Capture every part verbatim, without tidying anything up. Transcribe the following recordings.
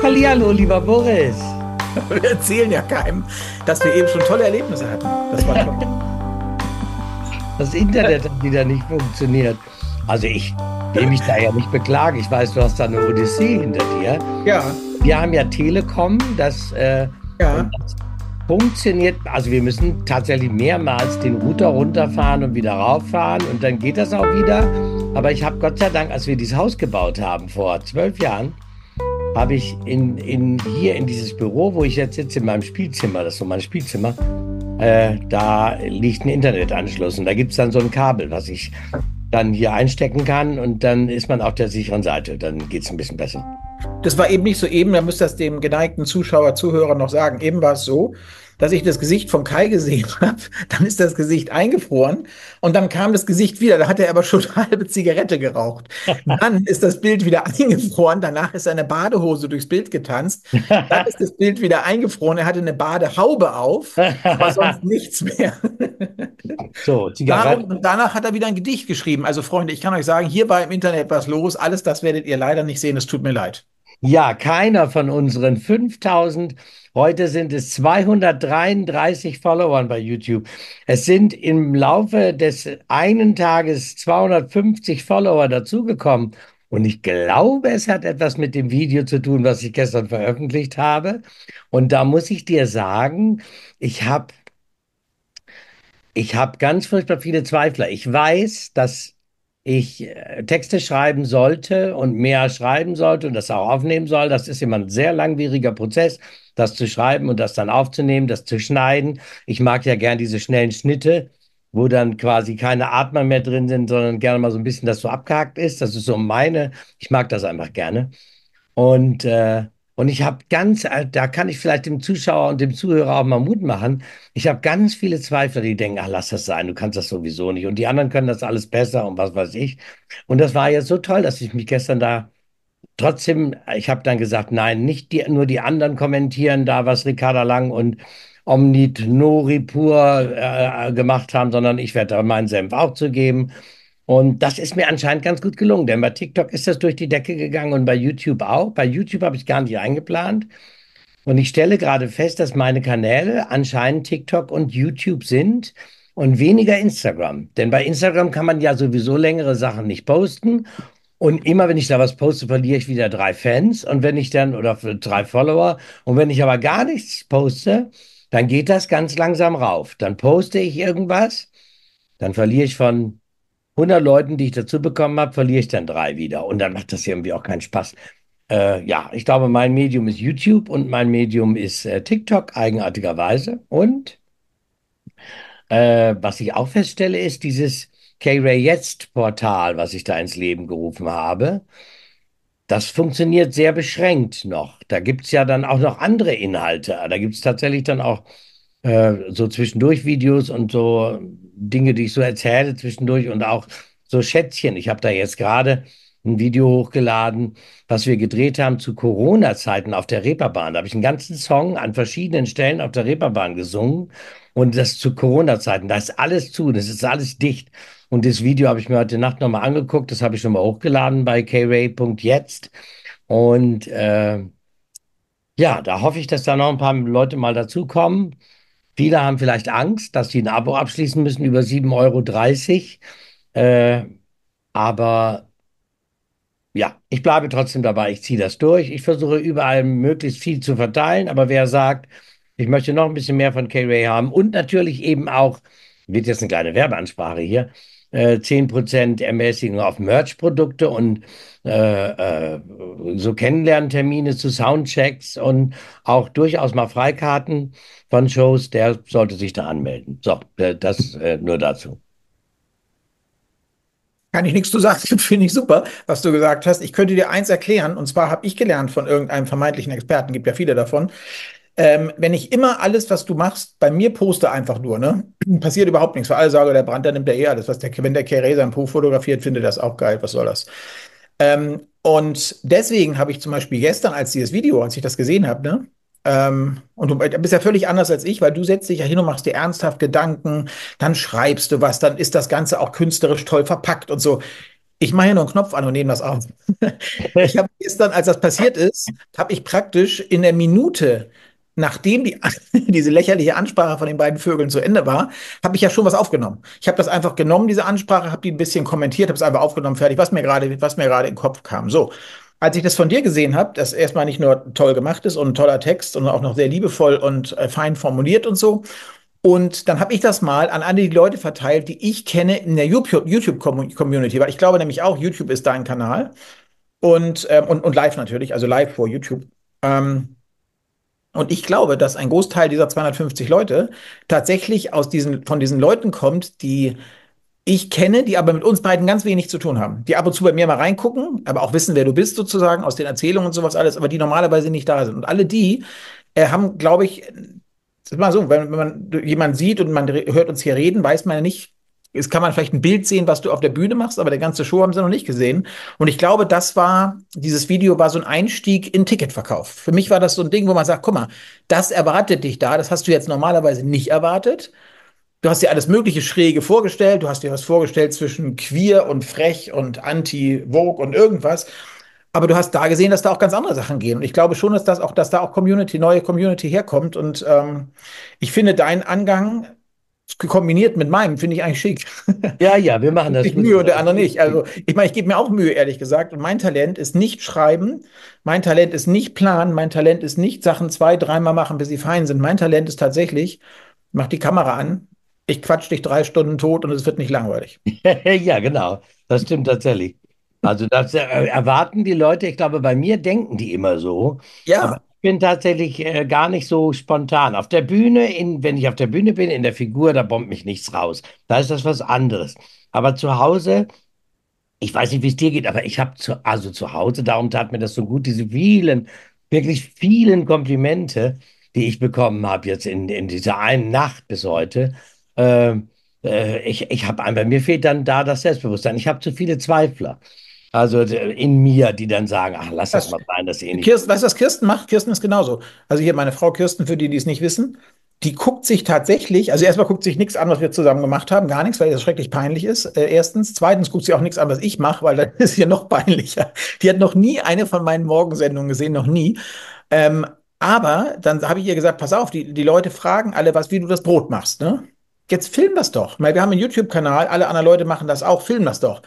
Hallihallo, lieber Boris. Wir erzählen ja keinem, dass wir eben schon tolle Erlebnisse hatten. Das war toll. Das Internet hat wieder nicht funktioniert. Also ich will mich da ja nicht beklagen. Ich weiß, du hast da eine Odyssee hinter dir. Ja, Wir haben ja Telekom, das, äh, ja. und das funktioniert. Also wir müssen tatsächlich mehrmals den Router runterfahren und wieder rauffahren und dann geht das auch wieder. Aber ich habe Gott sei Dank, als wir dieses Haus gebaut haben vor zwölf Jahren, habe ich in, in, hier in dieses Büro, wo ich jetzt sitze, in meinem Spielzimmer, das ist so mein Spielzimmer, äh, da liegt ein Internetanschluss und da gibt es dann so ein Kabel, was ich dann hier einstecken kann und dann ist man auf der sicheren Seite. Dann geht es ein bisschen besser. Das war eben nicht so eben, da müsst ihr das dem geneigten Zuschauer, Zuhörer noch sagen. Eben war es so, dass ich das Gesicht von Kai gesehen habe, dann ist das Gesicht eingefroren und dann kam das Gesicht wieder, da hat er aber schon eine halbe Zigarette geraucht. Dann ist das Bild wieder eingefroren, danach ist seine Badehose durchs Bild getanzt, dann ist das Bild wieder eingefroren, er hatte eine Badehaube auf, aber sonst nichts mehr. So, Darum, Zigaretten. und danach hat er wieder ein Gedicht geschrieben. Also Freunde, ich kann euch sagen, hier war im Internet was los, alles das werdet ihr leider nicht sehen, es tut mir leid. Ja, keiner von unseren fünftausend, heute sind es zweihundertdreiunddreißig Followern bei YouTube. Es sind im Laufe des einen Tages zweihundertfünfzig Follower dazugekommen. Und ich glaube, es hat etwas mit dem Video zu tun, was ich gestern veröffentlicht habe. Und da muss ich dir sagen, ich habe ich habe ganz furchtbar viele Zweifler. Ich weiß, dass ich äh, Texte schreiben sollte und mehr schreiben sollte und das auch aufnehmen soll. Das ist immer ein sehr langwieriger Prozess, das zu schreiben und das dann aufzunehmen, das zu schneiden. Ich mag ja gern diese schnellen Schnitte, wo dann quasi keine Atmer mehr drin sind, sondern gerne mal so ein bisschen das so abgehackt ist. Das ist so meine, ich mag das einfach gerne. Und, äh, und ich habe ganz, äh, da kann ich vielleicht dem Zuschauer und dem Zuhörer auch mal Mut machen. Ich habe ganz viele Zweifler, die denken, ach, lass das sein, du kannst das sowieso nicht. Und die anderen können das alles besser und was weiß ich. Und das war jetzt so toll, dass ich mich gestern da trotzdem, ich habe dann gesagt, nein, nicht die, nur die anderen kommentieren da, was Ricarda Lang und Omnit Noripur äh, gemacht haben, sondern ich werde da meinen Senf auch zu geben. Und das ist mir anscheinend ganz gut gelungen, denn bei TikTok ist das durch die Decke gegangen und bei YouTube auch. Bei YouTube habe ich gar nicht eingeplant. Und ich stelle gerade fest, dass meine Kanäle anscheinend TikTok und YouTube sind und weniger Instagram. Denn bei Instagram kann man ja sowieso längere Sachen nicht posten. Und immer wenn ich da was poste, verliere ich wieder drei Fans. Und wenn ich dann, oder für drei Follower, und wenn ich aber gar nichts poste, dann geht das ganz langsam rauf. Dann poste ich irgendwas, dann verliere ich von hundert Leuten, die ich dazu bekommen habe, verliere ich dann drei wieder. Und dann macht das irgendwie auch keinen Spaß. Äh, ja, ich glaube, mein Medium ist YouTube und mein Medium ist äh, TikTok, eigenartigerweise. Und äh, was ich auch feststelle, ist dieses K-Ray Jetzt Portal, was ich da ins Leben gerufen habe. Das funktioniert sehr beschränkt noch. Da gibt es ja dann auch noch andere Inhalte. Da gibt es tatsächlich dann auch äh, so zwischendurch Videos und so Dinge, die ich so erzähle zwischendurch und auch so Schätzchen. Ich habe da jetzt gerade ein Video hochgeladen, was wir gedreht haben zu Corona-Zeiten auf der Reeperbahn. Da habe ich einen ganzen Song an verschiedenen Stellen auf der Reeperbahn gesungen und das zu Corona-Zeiten. Da ist alles zu, das ist alles dicht. Und das Video habe ich mir heute Nacht nochmal angeguckt. Das habe ich schon mal hochgeladen bei kray Punkt jetzt. Und äh, ja, da hoffe ich, dass da noch ein paar Leute mal dazukommen. Viele haben vielleicht Angst, dass sie ein Abo abschließen müssen über sieben Euro dreißig. Äh, aber ja, ich bleibe trotzdem dabei. Ich ziehe das durch. Ich versuche überall möglichst viel zu verteilen. Aber wer sagt, ich möchte noch ein bisschen mehr von K-Ray haben und natürlich eben auch, wird jetzt eine kleine Werbeansprache hier, äh, zehn Prozent Ermäßigung auf Merch-Produkte und äh, äh, so Kennenlerntermine zu Soundchecks und auch durchaus mal Freikarten von Shows, der sollte sich da anmelden. So, äh, das äh, nur dazu. Kann ich nichts zu sagen, finde ich super, was du gesagt hast. Ich könnte dir eins erklären, und zwar habe ich gelernt von irgendeinem vermeintlichen Experten, gibt ja viele davon. Ähm, wenn ich immer alles, was du machst, bei mir poste einfach nur, ne? Passiert überhaupt nichts, weil alle sagen, der Brand, der nimmt ja eh alles. Was der, wenn der Kerry sein Po fotografiert, findet das auch geil. Was soll das? Ähm, und deswegen habe ich zum Beispiel gestern, als dieses Video, als ich das gesehen habe, ne? Ähm, und du bist ja völlig anders als ich, weil du setzt dich ja hin und machst dir ernsthaft Gedanken, dann schreibst du was, dann ist das Ganze auch künstlerisch toll verpackt und so. Ich mache hier nur einen Knopf an und nehme das auf. Ich habe gestern, als das passiert ist, habe ich praktisch in der Minute, nachdem die, diese lächerliche Ansprache von den beiden Vögeln zu Ende war, habe ich ja schon was aufgenommen. Ich habe das einfach genommen, diese Ansprache, habe die ein bisschen kommentiert, habe es einfach aufgenommen, fertig, was mir gerade, was mir gerade in den Kopf kam. So, als ich das von dir gesehen habe, das erstmal nicht nur toll gemacht ist und ein toller Text und auch noch sehr liebevoll und äh, fein formuliert und so. Und dann habe ich das mal an alle die Leute verteilt, die ich kenne in der YouTube- YouTube-Community, weil ich glaube nämlich auch, YouTube ist dein Kanal. Und, ähm, und, und live natürlich, also live vor YouTube. Ähm, und ich glaube, dass ein Großteil dieser zweihundertfünfzig Leute tatsächlich aus diesen, von diesen Leuten kommt, die ich kenne, die aber mit uns beiden ganz wenig zu tun haben. Die ab und zu bei mir mal reingucken, aber auch wissen, wer du bist sozusagen, aus den Erzählungen und sowas alles, aber die normalerweise nicht da sind. Und alle die äh, haben, glaube ich, ist mal so, wenn, wenn man jemanden sieht und man hört uns hier reden, weiß man ja nicht, es kann man vielleicht ein Bild sehen, was du auf der Bühne machst, aber der ganze Show haben sie noch nicht gesehen. Und ich glaube, das war, dieses Video war so ein Einstieg in Ticketverkauf. Für mich war das so ein Ding, wo man sagt, guck mal, das erwartet dich da, das hast du jetzt normalerweise nicht erwartet. Du hast dir alles Mögliche Schräge vorgestellt. Du hast dir was vorgestellt zwischen queer und frech und anti-Vogue und irgendwas. Aber du hast da gesehen, dass da auch ganz andere Sachen gehen. Und ich glaube schon, dass das auch, dass da auch Community, neue Community herkommt. Und ähm, ich finde deinen Angang kombiniert mit meinem, finde ich eigentlich schick. Ja, ja, wir machen Gibt das sich gut Mühe und der zusammen. andere nicht. Also, ich meine, ich gebe mir auch Mühe, ehrlich gesagt. Und mein Talent ist nicht schreiben. Mein Talent ist nicht planen. Mein Talent ist nicht Sachen zwei, dreimal machen, bis sie fein sind. Mein Talent ist tatsächlich, mach die Kamera an. Ich quatsch dich drei Stunden tot und es wird nicht langweilig. Ja, genau. Das stimmt tatsächlich. Also das äh, erwarten die Leute. Ich glaube, bei mir denken die immer so. Aber Ja, ich bin tatsächlich äh, gar nicht so spontan. Auf der Bühne, in, wenn ich auf der Bühne bin, in der Figur, da bombt mich nichts raus. Da ist das was anderes. Aber zu Hause, ich weiß nicht, wie es dir geht, aber ich habe zu, also zu Hause, darum tat mir das so gut, diese vielen, wirklich vielen Komplimente, die ich bekommen habe jetzt in, in dieser einen Nacht bis heute. Ähm, äh, ich ich habe einfach, mir fehlt dann da das Selbstbewusstsein. Ich habe zu viele Zweifler. Also äh, in mir, die dann sagen, ach, lass das das, mal sein, das ist eh nicht. Kirsten, weißt du, was Kirsten macht? Kirsten ist genauso. Also hier meine Frau Kirsten, für die, die es nicht wissen, die guckt sich tatsächlich, also erstmal guckt sich nichts an, was wir zusammen gemacht haben, gar nichts, weil das schrecklich peinlich ist. Äh, erstens. Zweitens guckt sie auch nichts an, was ich mache, weil dann ist ja noch peinlicher. Die hat noch nie eine von meinen Morgensendungen gesehen, noch nie. Ähm, aber dann habe ich ihr gesagt, pass auf, die, die Leute fragen alle, was, wie du das Brot machst, ne? Jetzt film das doch. Weil wir haben einen YouTube-Kanal, alle anderen Leute machen das auch, film das doch.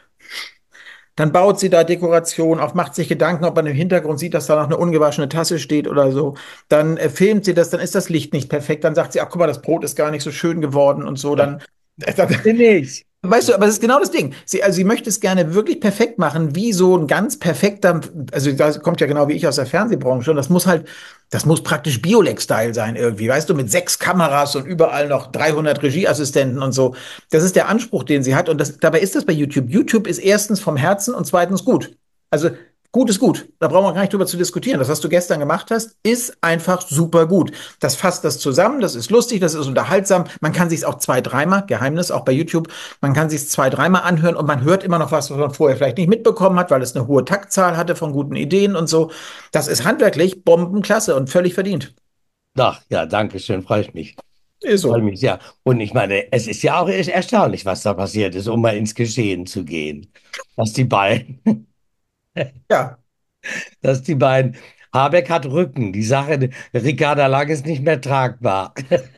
Dann baut sie da Dekoration auf, macht sich Gedanken, ob man im Hintergrund sieht, dass da noch eine ungewaschene Tasse steht oder so. Dann äh, filmt sie das, dann ist das Licht nicht perfekt. Dann sagt sie, ach guck mal, das Brot ist gar nicht so schön geworden und so. Dann, äh, dann Bin ich. weißt du, aber das ist genau das Ding. Sie, also sie möchte es gerne wirklich perfekt machen, wie so ein ganz perfekter, also das kommt ja genau wie ich aus der Fernsehbranche und das muss halt, das muss praktisch Biolek-Style sein irgendwie, weißt du, mit sechs Kameras und überall noch dreihundert Regieassistenten und so. Das ist der Anspruch, den sie hat und das, dabei ist das bei YouTube. YouTube ist erstens vom Herzen und zweitens gut. Also gut ist gut. Da brauchen wir gar nicht drüber zu diskutieren. Das, was du gestern gemacht hast, ist einfach super gut. Das fasst das zusammen, das ist lustig, das ist unterhaltsam. Man kann sich auch zwei, dreimal, Geheimnis auch bei YouTube, man kann sich zwei, dreimal anhören und man hört immer noch was, was man vorher vielleicht nicht mitbekommen hat, weil es eine hohe Taktzahl hatte von guten Ideen und so. Das ist handwerklich Bombenklasse und völlig verdient. Ach, ja, danke schön, freut mich. Ist Freut so. mich, ja. Und ich meine, es ist ja auch erstaunlich, was da passiert ist, um mal ins Geschehen zu gehen. Dass die beiden Ja, dass die beiden, Habeck hat Rücken, die Sache, Ricarda Lang ist nicht mehr tragbar.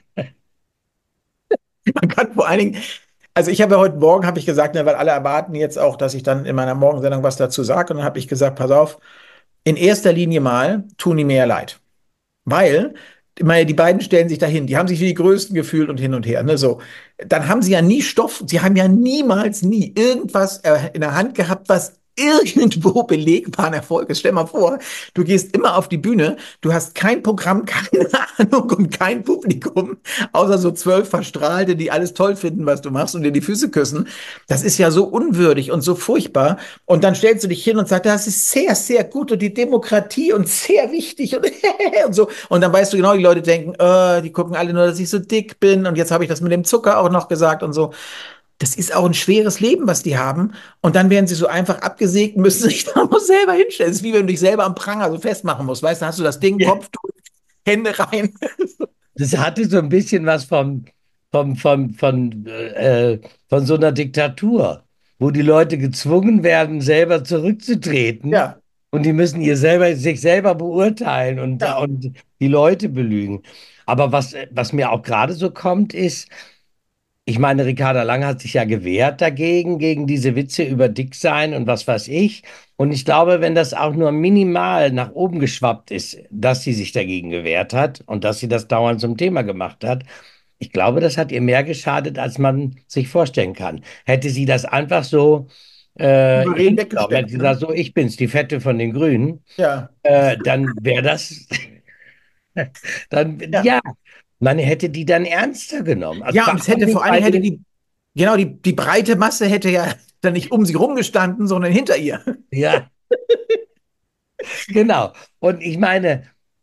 man kann vor allen Dingen, also ich habe ja heute Morgen, habe ich gesagt, ne, weil alle erwarten jetzt auch, dass ich dann in meiner Morgensendung was dazu sage. Und dann habe ich gesagt, pass auf, in erster Linie mal tun die mir ja leid. Weil, ich meine, die beiden stellen sich dahin, die haben sich wie die Größten gefühlt und hin und her. Ne, so. Dann haben sie ja nie Stoff, sie haben ja niemals, nie irgendwas äh, in der Hand gehabt, was irgendwo belegbaren Erfolg ist. Stell mal vor, du gehst immer auf die Bühne, du hast kein Programm, keine Ahnung und kein Publikum, außer so zwölf Verstrahlte, die alles toll finden, was du machst und dir die Füße küssen. Das ist ja so unwürdig und so furchtbar. Und dann stellst du dich hin und sagst, das ist sehr, sehr gut und die Demokratie und sehr wichtig und, und so. Und dann weißt du genau, die Leute denken, äh, die gucken alle nur, dass ich so dick bin und jetzt habe ich das mit dem Zucker auch noch gesagt und so. Das ist auch ein schweres Leben, was die haben. Und dann werden sie so einfach abgesägt, müssen sich da noch selber hinstellen. Es ist wie wenn du dich selber am Pranger so festmachen musst. Weißt du, hast du das Ding, Ja. Kopf, Hände rein. Das hatte so ein bisschen was vom, vom, vom, von, äh, von so einer Diktatur. wo die Leute gezwungen werden, selber zurückzutreten Ja, und die müssen ihr selber, sich selber beurteilen und, ja, und die Leute belügen. Aber was, was mir auch gerade so kommt, ist, ich meine, Ricarda Lang hat sich ja gewehrt dagegen, gegen diese Witze über Dicksein und was weiß ich. Und ich glaube, wenn das auch nur minimal nach oben geschwappt ist, dass sie sich dagegen gewehrt hat und dass sie das dauernd zum Thema gemacht hat, ich glaube, das hat ihr mehr geschadet, als man sich vorstellen kann. Hätte sie das einfach so äh, souverän hingenommen, hätte weggesteckt, sie ne? gesagt, so, ich bin's, die Fette von den Grünen, Ja, äh, dann wäre das, dann, ja. ja, man hätte die dann ernster genommen. Also Ja, vor und es allem hätte vor nicht allen bei Dingen hätte den, die, genau, die, die breite Masse hätte ja dann nicht um sie rumgestanden, sondern hinter ihr. ja, genau. Und ich meine,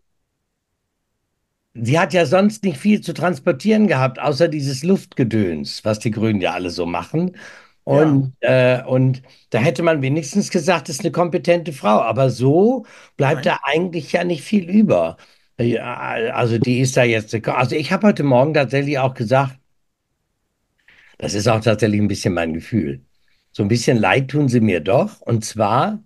sie hat ja sonst nicht viel zu transportieren gehabt, außer dieses Luftgedöns, was die Grünen ja alle so machen. Ja. Und, äh, und da hätte man wenigstens gesagt, das ist eine kompetente Frau. Aber so bleibt Nein. da eigentlich ja nicht viel über. Ja, also die ist da jetzt, also ich habe heute Morgen tatsächlich auch gesagt, das ist auch tatsächlich ein bisschen mein Gefühl. So ein bisschen leid tun sie mir doch. Und zwar,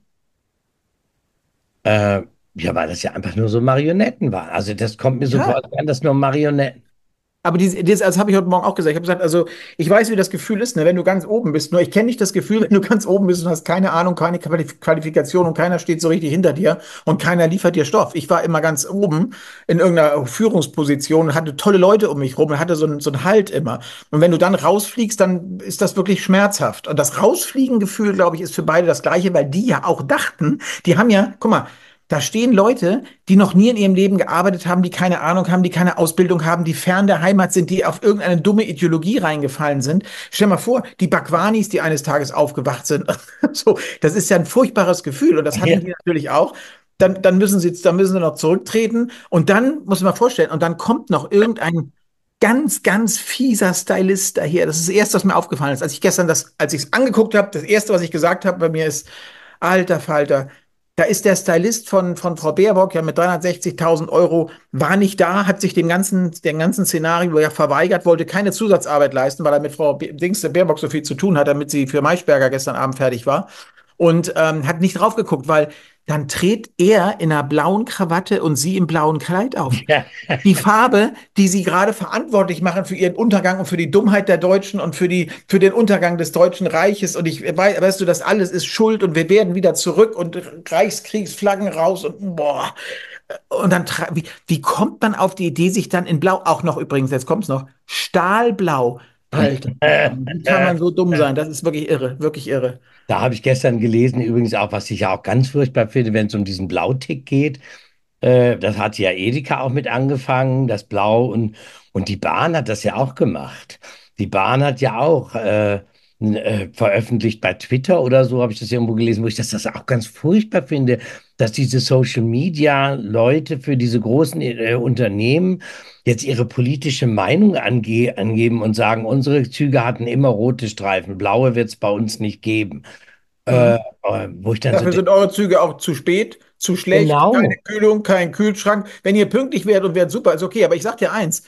äh, ja, weil das ja einfach nur so Marionetten waren. Also das kommt mir so vor, Ja. als wären das nur Marionetten. Aber dieses, dieses, das habe ich heute Morgen auch gesagt. Ich habe gesagt, also ich weiß, wie das Gefühl ist, ne, wenn du ganz oben bist. Nur ich kenne nicht das Gefühl, wenn du ganz oben bist und hast keine Ahnung, keine Qualif- Qualifikation und keiner steht so richtig hinter dir und keiner liefert dir Stoff. Ich war immer ganz oben in irgendeiner Führungsposition und hatte tolle Leute um mich rum und hatte so einen, so einen Halt immer. Und wenn du dann rausfliegst, dann ist das wirklich schmerzhaft. Und das Rausfliegen-Gefühl, glaube ich, ist für beide das Gleiche, weil die ja auch dachten, die haben ja, guck mal, da stehen Leute, die noch nie in ihrem Leben gearbeitet haben, die keine Ahnung haben, die keine Ausbildung haben, die fern der Heimat sind, die auf irgendeine dumme Ideologie reingefallen sind. Stell mal vor, die Bhagwanis, die eines Tages aufgewacht sind. So, das ist ja ein furchtbares Gefühl und das hatten die natürlich auch. Dann, dann müssen sie, dann müssen sie noch zurücktreten und dann muss man mal vorstellen, und dann kommt noch irgendein ganz, ganz fieser Stylist daher. Das ist das Erste, was mir aufgefallen ist. Als ich gestern das, als ich es angeguckt habe, das Erste, was ich gesagt habe bei mir ist, alter Falter, da ist der Stylist von, von Frau Baerbock ja mit dreihundertsechzigtausend Euro, war nicht da, hat sich dem ganzen, dem ganzen Szenario ja verweigert, wollte keine Zusatzarbeit leisten, weil er mit Frau Be- Dings, Baerbock so viel zu tun hat, damit sie für Maischberger gestern Abend fertig war. Und ähm, hat nicht drauf geguckt, weil dann tritt er in einer blauen Krawatte und sie im blauen Kleid auf. Ja. Die Farbe, die sie gerade verantwortlich machen für ihren Untergang und für die Dummheit der Deutschen und für die, für den Untergang des Deutschen Reiches. Und ich weiß, weißt du, das alles ist Schuld und wir werden wieder zurück und Reichskriegsflaggen raus und boah. Und dann, tra- wie, wie kommt man auf die Idee, sich dann in Blau, auch noch übrigens, jetzt kommt's noch, Stahlblau. Alter, wie kann man so dumm sein? Das ist wirklich irre, wirklich irre. Da habe ich gestern gelesen, übrigens auch, was ich ja auch ganz furchtbar finde, wenn es um diesen Blautick geht. Äh, das hat ja Edeka auch mit angefangen, das Blau und, und die Bahn hat das ja auch gemacht. Die Bahn hat ja auch äh, n- äh, veröffentlicht bei Twitter oder so, habe ich das irgendwo gelesen, wo ich das, das auch ganz furchtbar finde, dass diese Social Media Leute für diese großen äh, Unternehmen jetzt ihre politische Meinung ange angeben und sagen, unsere Züge hatten immer rote Streifen, blaue wird es bei uns nicht geben. Äh, Mhm. äh, wo ich dann so Dafür denke, sind eure Züge auch zu spät, zu schlecht, keine genau. Kühlung, kein Kühlschrank. Wenn ihr pünktlich wärt und wärt super, ist okay. Aber ich sag dir eins.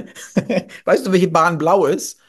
Weißt du, welche Bahn blau ist?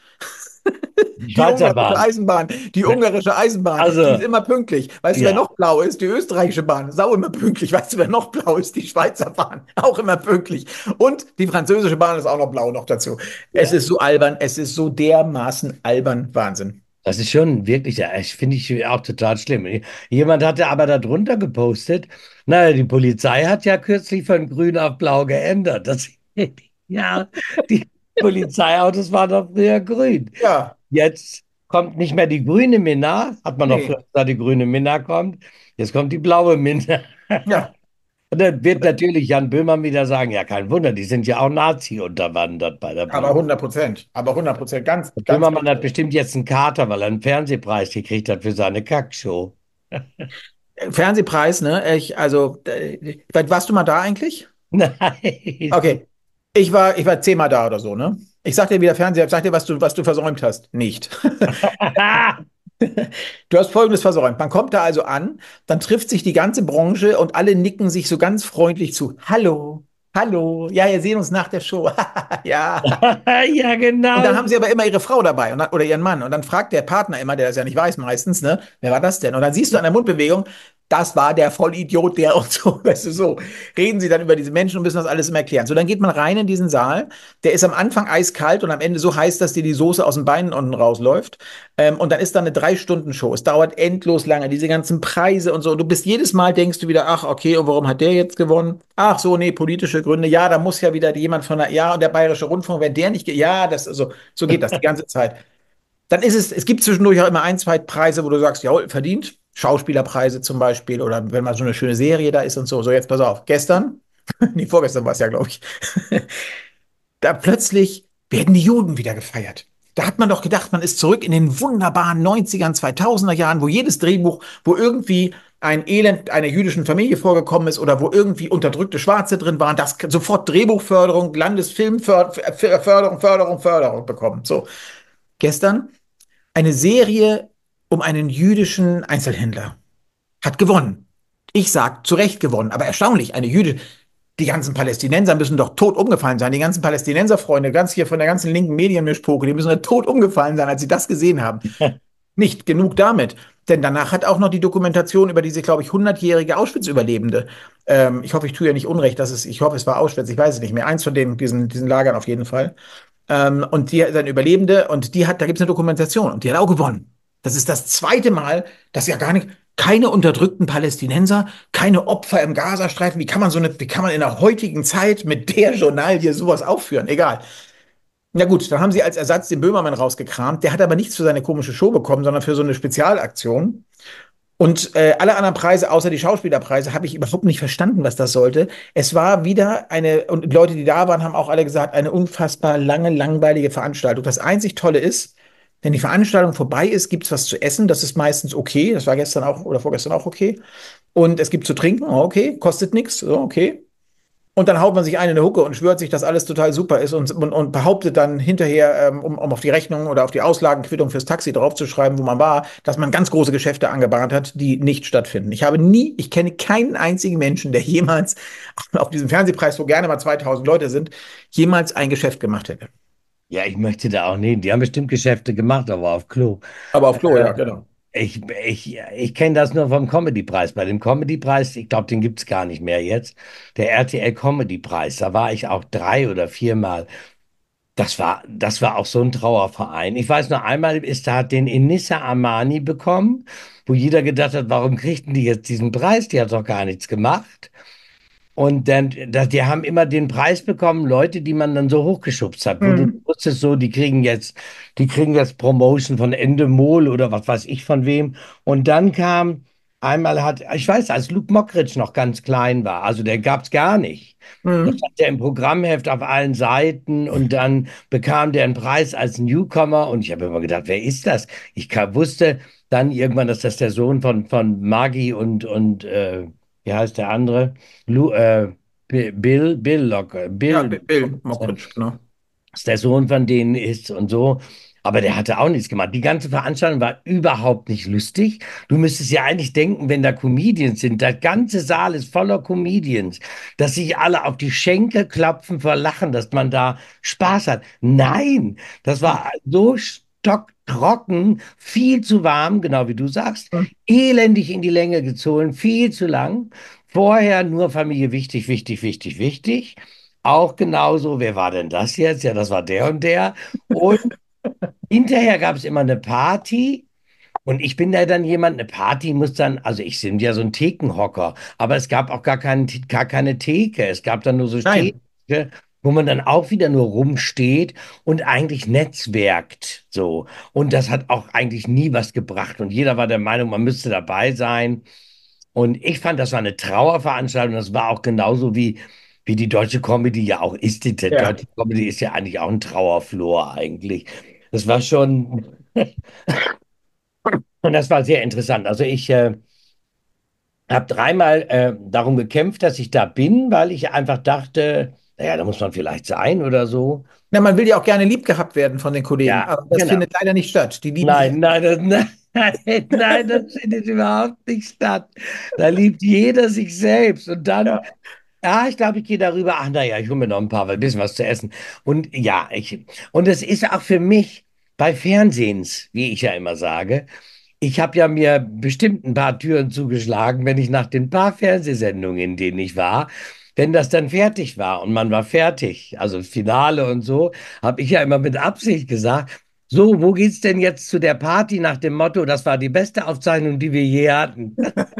Die Die Schweizer ungarische Bahn. Eisenbahn. Die ungarische Eisenbahn. Die ist Also, immer pünktlich. Weißt du, wer ja, noch blau ist? Die österreichische Bahn. Sau immer pünktlich. Weißt du, wer noch blau ist? Die Schweizer Bahn. Auch immer pünktlich. Und die französische Bahn ist auch noch blau noch dazu. Es ja. ist so albern. Es ist so dermaßen albern. Wahnsinn. Das ist schon wirklich, ja, ich finde ich auch total schlimm. Jemand hatte aber darunter gepostet, naja, die Polizei hat ja kürzlich von grün auf blau geändert. Das, ja, die Polizeiautos waren doch früher grün. Ja, Jetzt kommt nicht mehr die grüne Minna, hat man doch nee. früher gesagt, die grüne Minna kommt. Jetzt kommt die blaue Minna. Ja. Und dann wird natürlich Jan Böhmermann wieder sagen, ja, kein Wunder, die sind ja auch Nazi unterwandert bei der Aber Blu. hundert Prozent. Aber hundert Prozent. Ganz, ganz Böhmermann hat richtig. bestimmt jetzt einen Kater, weil er einen Fernsehpreis gekriegt hat für seine Kackshow. Fernsehpreis, ne? Ich, also, äh, warst du mal da eigentlich? Nein. Okay. Ich war, ich war zehnmal da oder so, ne? Ich sag dir, wie der Fernseher, sag dir, was du, was du versäumt hast. Nicht. Du hast Folgendes versäumt. Man kommt da also an, dann trifft sich die ganze Branche und alle nicken sich so ganz freundlich zu. Hallo. Hallo, ja, wir sehen uns nach der Show. Ja. Ja, Und genau. dann haben sie aber immer ihre Frau dabei und dann, oder ihren Mann. Und dann fragt der Partner immer, der das ja nicht weiß meistens, ne, wer war das denn? Und dann siehst du an der Mundbewegung, das war der Vollidiot, der und so, weißt du, so. Reden sie dann über diese Menschen und müssen das alles immer erklären. So, dann geht man rein in diesen Saal. Der ist am Anfang eiskalt und am Ende so heiß, dass dir die Soße aus den Beinen unten rausläuft. Ähm, und dann ist da eine Drei-Stunden-Show. Es dauert endlos lange, diese ganzen Preise und so. Und du bist jedes Mal denkst du wieder, ach, okay, und warum hat der jetzt gewonnen? Ach so, nee, politische Gründe. Ja, da muss ja wieder jemand von der, ja, und der Bayerische Rundfunk, wenn der nicht, ge- ja, das, also, so geht das die ganze Zeit. Dann ist es, es gibt zwischendurch auch immer ein, zwei Preise, wo du sagst, ja, verdient. Schauspielerpreise zum Beispiel oder wenn mal so eine schöne Serie da ist und so. So, jetzt pass auf. Gestern, nee, vorgestern war es ja, glaube ich, da plötzlich werden die Juden wieder gefeiert. Da hat man doch gedacht, man ist zurück in den wunderbaren neunzigern, zweitausender Jahren, wo jedes Drehbuch, wo irgendwie ein Elend einer jüdischen Familie vorgekommen ist oder wo irgendwie unterdrückte Schwarze drin waren, das sofort Drehbuchförderung, Landesfilmförderung, Förderung, Förderung bekommen. So, gestern eine Serie um einen jüdischen Einzelhändler hat gewonnen. Ich sag, zu Recht gewonnen, aber erstaunlich, eine Jüdin. Die ganzen Palästinenser müssen doch tot umgefallen sein. Die ganzen Palästinenserfreunde, ganz hier von der ganzen linken Medienmischpoke, die müssen ja tot umgefallen sein, als sie das gesehen haben. Nicht genug damit. Denn danach hat auch noch die Dokumentation über diese, glaube ich, hundertjährige Auschwitz-Überlebende. Ähm, ich hoffe, ich tue ja nicht Unrecht, dass es, ich hoffe, es war Auschwitz, ich weiß es nicht mehr. Eins von den, diesen, diesen Lagern auf jeden Fall. Ähm, und die ist ein Überlebende und die hat, da gibt es eine Dokumentation und die hat auch gewonnen. Das ist das zweite Mal, dass ja gar nicht, keine unterdrückten Palästinenser, keine Opfer im Gazastreifen. Wie kann man so eine, wie kann man in der heutigen Zeit mit der Journalie sowas aufführen? Egal. Na gut, dann haben sie als Ersatz den Böhmermann rausgekramt. Der hat aber nichts für seine komische Show bekommen, sondern für so eine Spezialaktion. Und äh, alle anderen Preise, außer die Schauspielerpreise, habe ich überhaupt nicht verstanden, was das sollte. Es war wieder eine, und die Leute, die da waren, haben auch alle gesagt, eine unfassbar lange, langweilige Veranstaltung. Das einzig Tolle ist, wenn die Veranstaltung vorbei ist, gibt es was zu essen. Das ist meistens okay. Das war gestern auch oder vorgestern auch okay. Und es gibt zu trinken, oh, okay, kostet nichts, so, okay. Und dann haut man sich einen in eine Hucke und schwört sich, dass alles total super ist und, und, und behauptet dann hinterher, ähm, um, um auf die Rechnung oder auf die Auslagenquittung fürs Taxi draufzuschreiben, wo man war, dass man ganz große Geschäfte angebahnt hat, die nicht stattfinden. Ich habe nie, ich kenne keinen einzigen Menschen, der jemals auf diesem Fernsehpreis, wo gerne mal zweitausend Leute sind, jemals ein Geschäft gemacht hätte. Ja, ich möchte da auch nicht. Die haben bestimmt Geschäfte gemacht, aber auf Klo. Aber auf Klo, ja, genau. Ich, ich, ich kenne das nur vom Comedy-Preis. Bei dem Comedy-Preis, ich glaube, den gibt es gar nicht mehr jetzt. Der R T L Comedy-Preis, da war ich auch drei oder viermal. Das war, das war auch so ein Trauerverein. Ich weiß noch einmal, ist da hat den Enissa Amani bekommen, wo jeder gedacht hat, warum kriegten die jetzt diesen Preis? Die hat doch gar nichts gemacht. Und dann, da, die haben immer den Preis bekommen, Leute, die man dann so hochgeschubst hat, wo du Mhm. wusstest, so, die kriegen jetzt, die kriegen jetzt Promotion von Endemol oder was weiß ich von wem. Und dann kam, einmal hat, ich weiß, als Luke Mockridge noch ganz klein war, also der gab's gar nicht. Das Mhm. hat der im Programmheft auf allen Seiten und dann bekam der einen Preis als Newcomer und ich habe immer gedacht, wer ist das? Ich ka- wusste dann irgendwann, dass das der Sohn von, von Maggie und, und äh, wie heißt der andere? Lu, äh, Bi- Bill, Bill Locker, Ja, Bill, Bill Mockridge, genau. dass der Sohn von denen ist und so. Aber der hatte auch nichts gemacht. Die ganze Veranstaltung war überhaupt nicht lustig. Du müsstest ja eigentlich denken, wenn da Comedians sind, der ganze Saal ist voller Comedians, dass sich alle auf die Schenkel klopfen vor Lachen, dass man da Spaß hat. Nein, das war so stocktrocken, viel zu warm, genau wie du sagst, Mhm. elendig in die Länge gezogen, viel zu lang. Vorher nur Familie wichtig, wichtig, wichtig, wichtig. Auch genauso, wer war denn das jetzt? Ja, das war der und der. Und hinterher gab es immer eine Party. Und ich bin da dann jemand, eine Party muss dann, also ich bin ja so ein Thekenhocker, aber es gab auch gar, kein, gar keine Theke. Es gab dann nur so Nein. Stehtische, wo man dann auch wieder nur rumsteht und eigentlich netzwerkt. So. Und das hat auch eigentlich nie was gebracht. Und jeder war der Meinung, man müsste dabei sein. Und ich fand, das war eine Trauerveranstaltung. Das war auch genauso wie, wie die deutsche Comedy ja auch ist. Die, die Ja. deutsche Comedy ist ja eigentlich auch ein Trauerflor eigentlich. Das war schon, und das war sehr interessant. Also ich äh, habe dreimal äh, darum gekämpft, dass ich da bin, weil ich einfach dachte, naja, da muss man vielleicht sein oder so. Na, man will ja auch gerne lieb gehabt werden von den Kollegen, Ja, aber das genau. findet leider nicht statt. Die lieben sich. Nein, nein, das, nein, nein, das findet überhaupt nicht statt. Da liebt jeder sich selbst. Und dann Ja. Ja, ich glaube, ich gehe darüber. Ach, naja, ich hole mir noch ein paar, weil ein bisschen was zu essen. Und ja, ich, und es ist auch für mich bei Fernsehens, wie ich ja immer sage, ich habe ja mir bestimmt ein paar Türen zugeschlagen, wenn ich nach den paar Fernsehsendungen, in denen ich war, wenn das dann fertig war und man war fertig, also Finale und so, habe ich ja immer mit Absicht gesagt, so, wo geht's denn jetzt zu der Party nach dem Motto, das war die beste Aufzeichnung, die wir je hatten?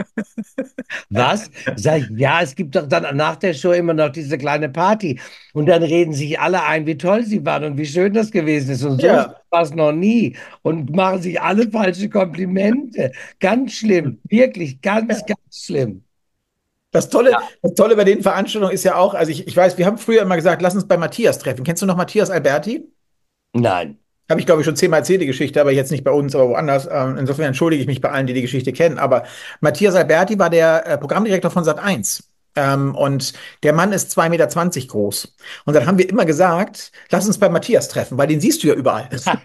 Was? Sag ich, ja, es gibt doch dann nach der Show immer noch diese kleine Party. Und dann reden sich alle ein, wie toll sie waren und wie schön das gewesen ist. Und so Ja. war es noch nie. Und machen sich alle falsche Komplimente. Ganz schlimm. Wirklich ganz, Ja. ganz schlimm. Das Tolle, das Tolle bei den Veranstaltungen ist ja auch, also ich, ich weiß, wir haben früher immer gesagt, lass uns bei Matthias treffen. Kennst du noch Matthias Alberti? Nein. Habe ich, glaube ich, schon zehnmal erzählt, die Geschichte, aber jetzt nicht bei uns, aber woanders. Ähm, Insofern entschuldige ich mich bei allen, die die Geschichte kennen. Aber Matthias Alberti war der äh, Programmdirektor von Sat eins. Ähm, und der Mann ist zwei Meter zwanzig groß. Und dann haben wir immer gesagt, lass uns bei Matthias treffen, weil den siehst du ja überall.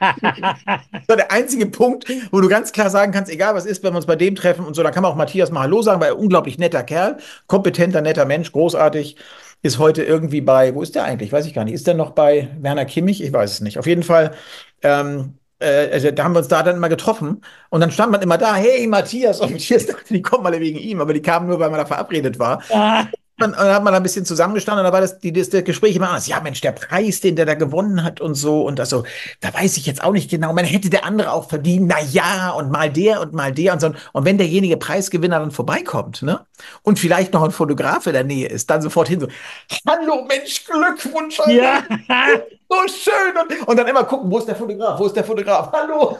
So der einzige Punkt, wo du ganz klar sagen kannst, egal was ist, wenn wir uns bei dem treffen und so, dann kann man auch Matthias mal Hallo sagen, weil er unglaublich netter Kerl, kompetenter, netter Mensch, großartig, ist heute irgendwie bei, wo ist der eigentlich? Weiß ich gar nicht. Ist der noch bei Werner Kimmich? Ich weiß es nicht. Auf jeden Fall, ähm, äh, also, da haben wir uns da dann immer getroffen und dann stand man immer da, hey Matthias, und Matthias dachte, die kommen alle wegen ihm, aber die kamen nur, weil man da verabredet war. Dann, dann hat man da ein bisschen zusammengestanden und da war das, die, das, das Gespräch immer anders. Ja, Mensch, der Preis, den der da gewonnen hat und so und das so, da weiß ich jetzt auch nicht genau. Man hätte der andere auch verdient. Na ja, und mal der und mal der und so. Und wenn derjenige Preisgewinner dann vorbeikommt, ne? Und vielleicht noch ein Fotograf in der Nähe ist, dann sofort hin so, hallo Mensch, Glückwunsch, Alter, Ja. so schön. Und, und dann immer gucken, wo ist der Fotograf? Wo ist der Fotograf? Hallo.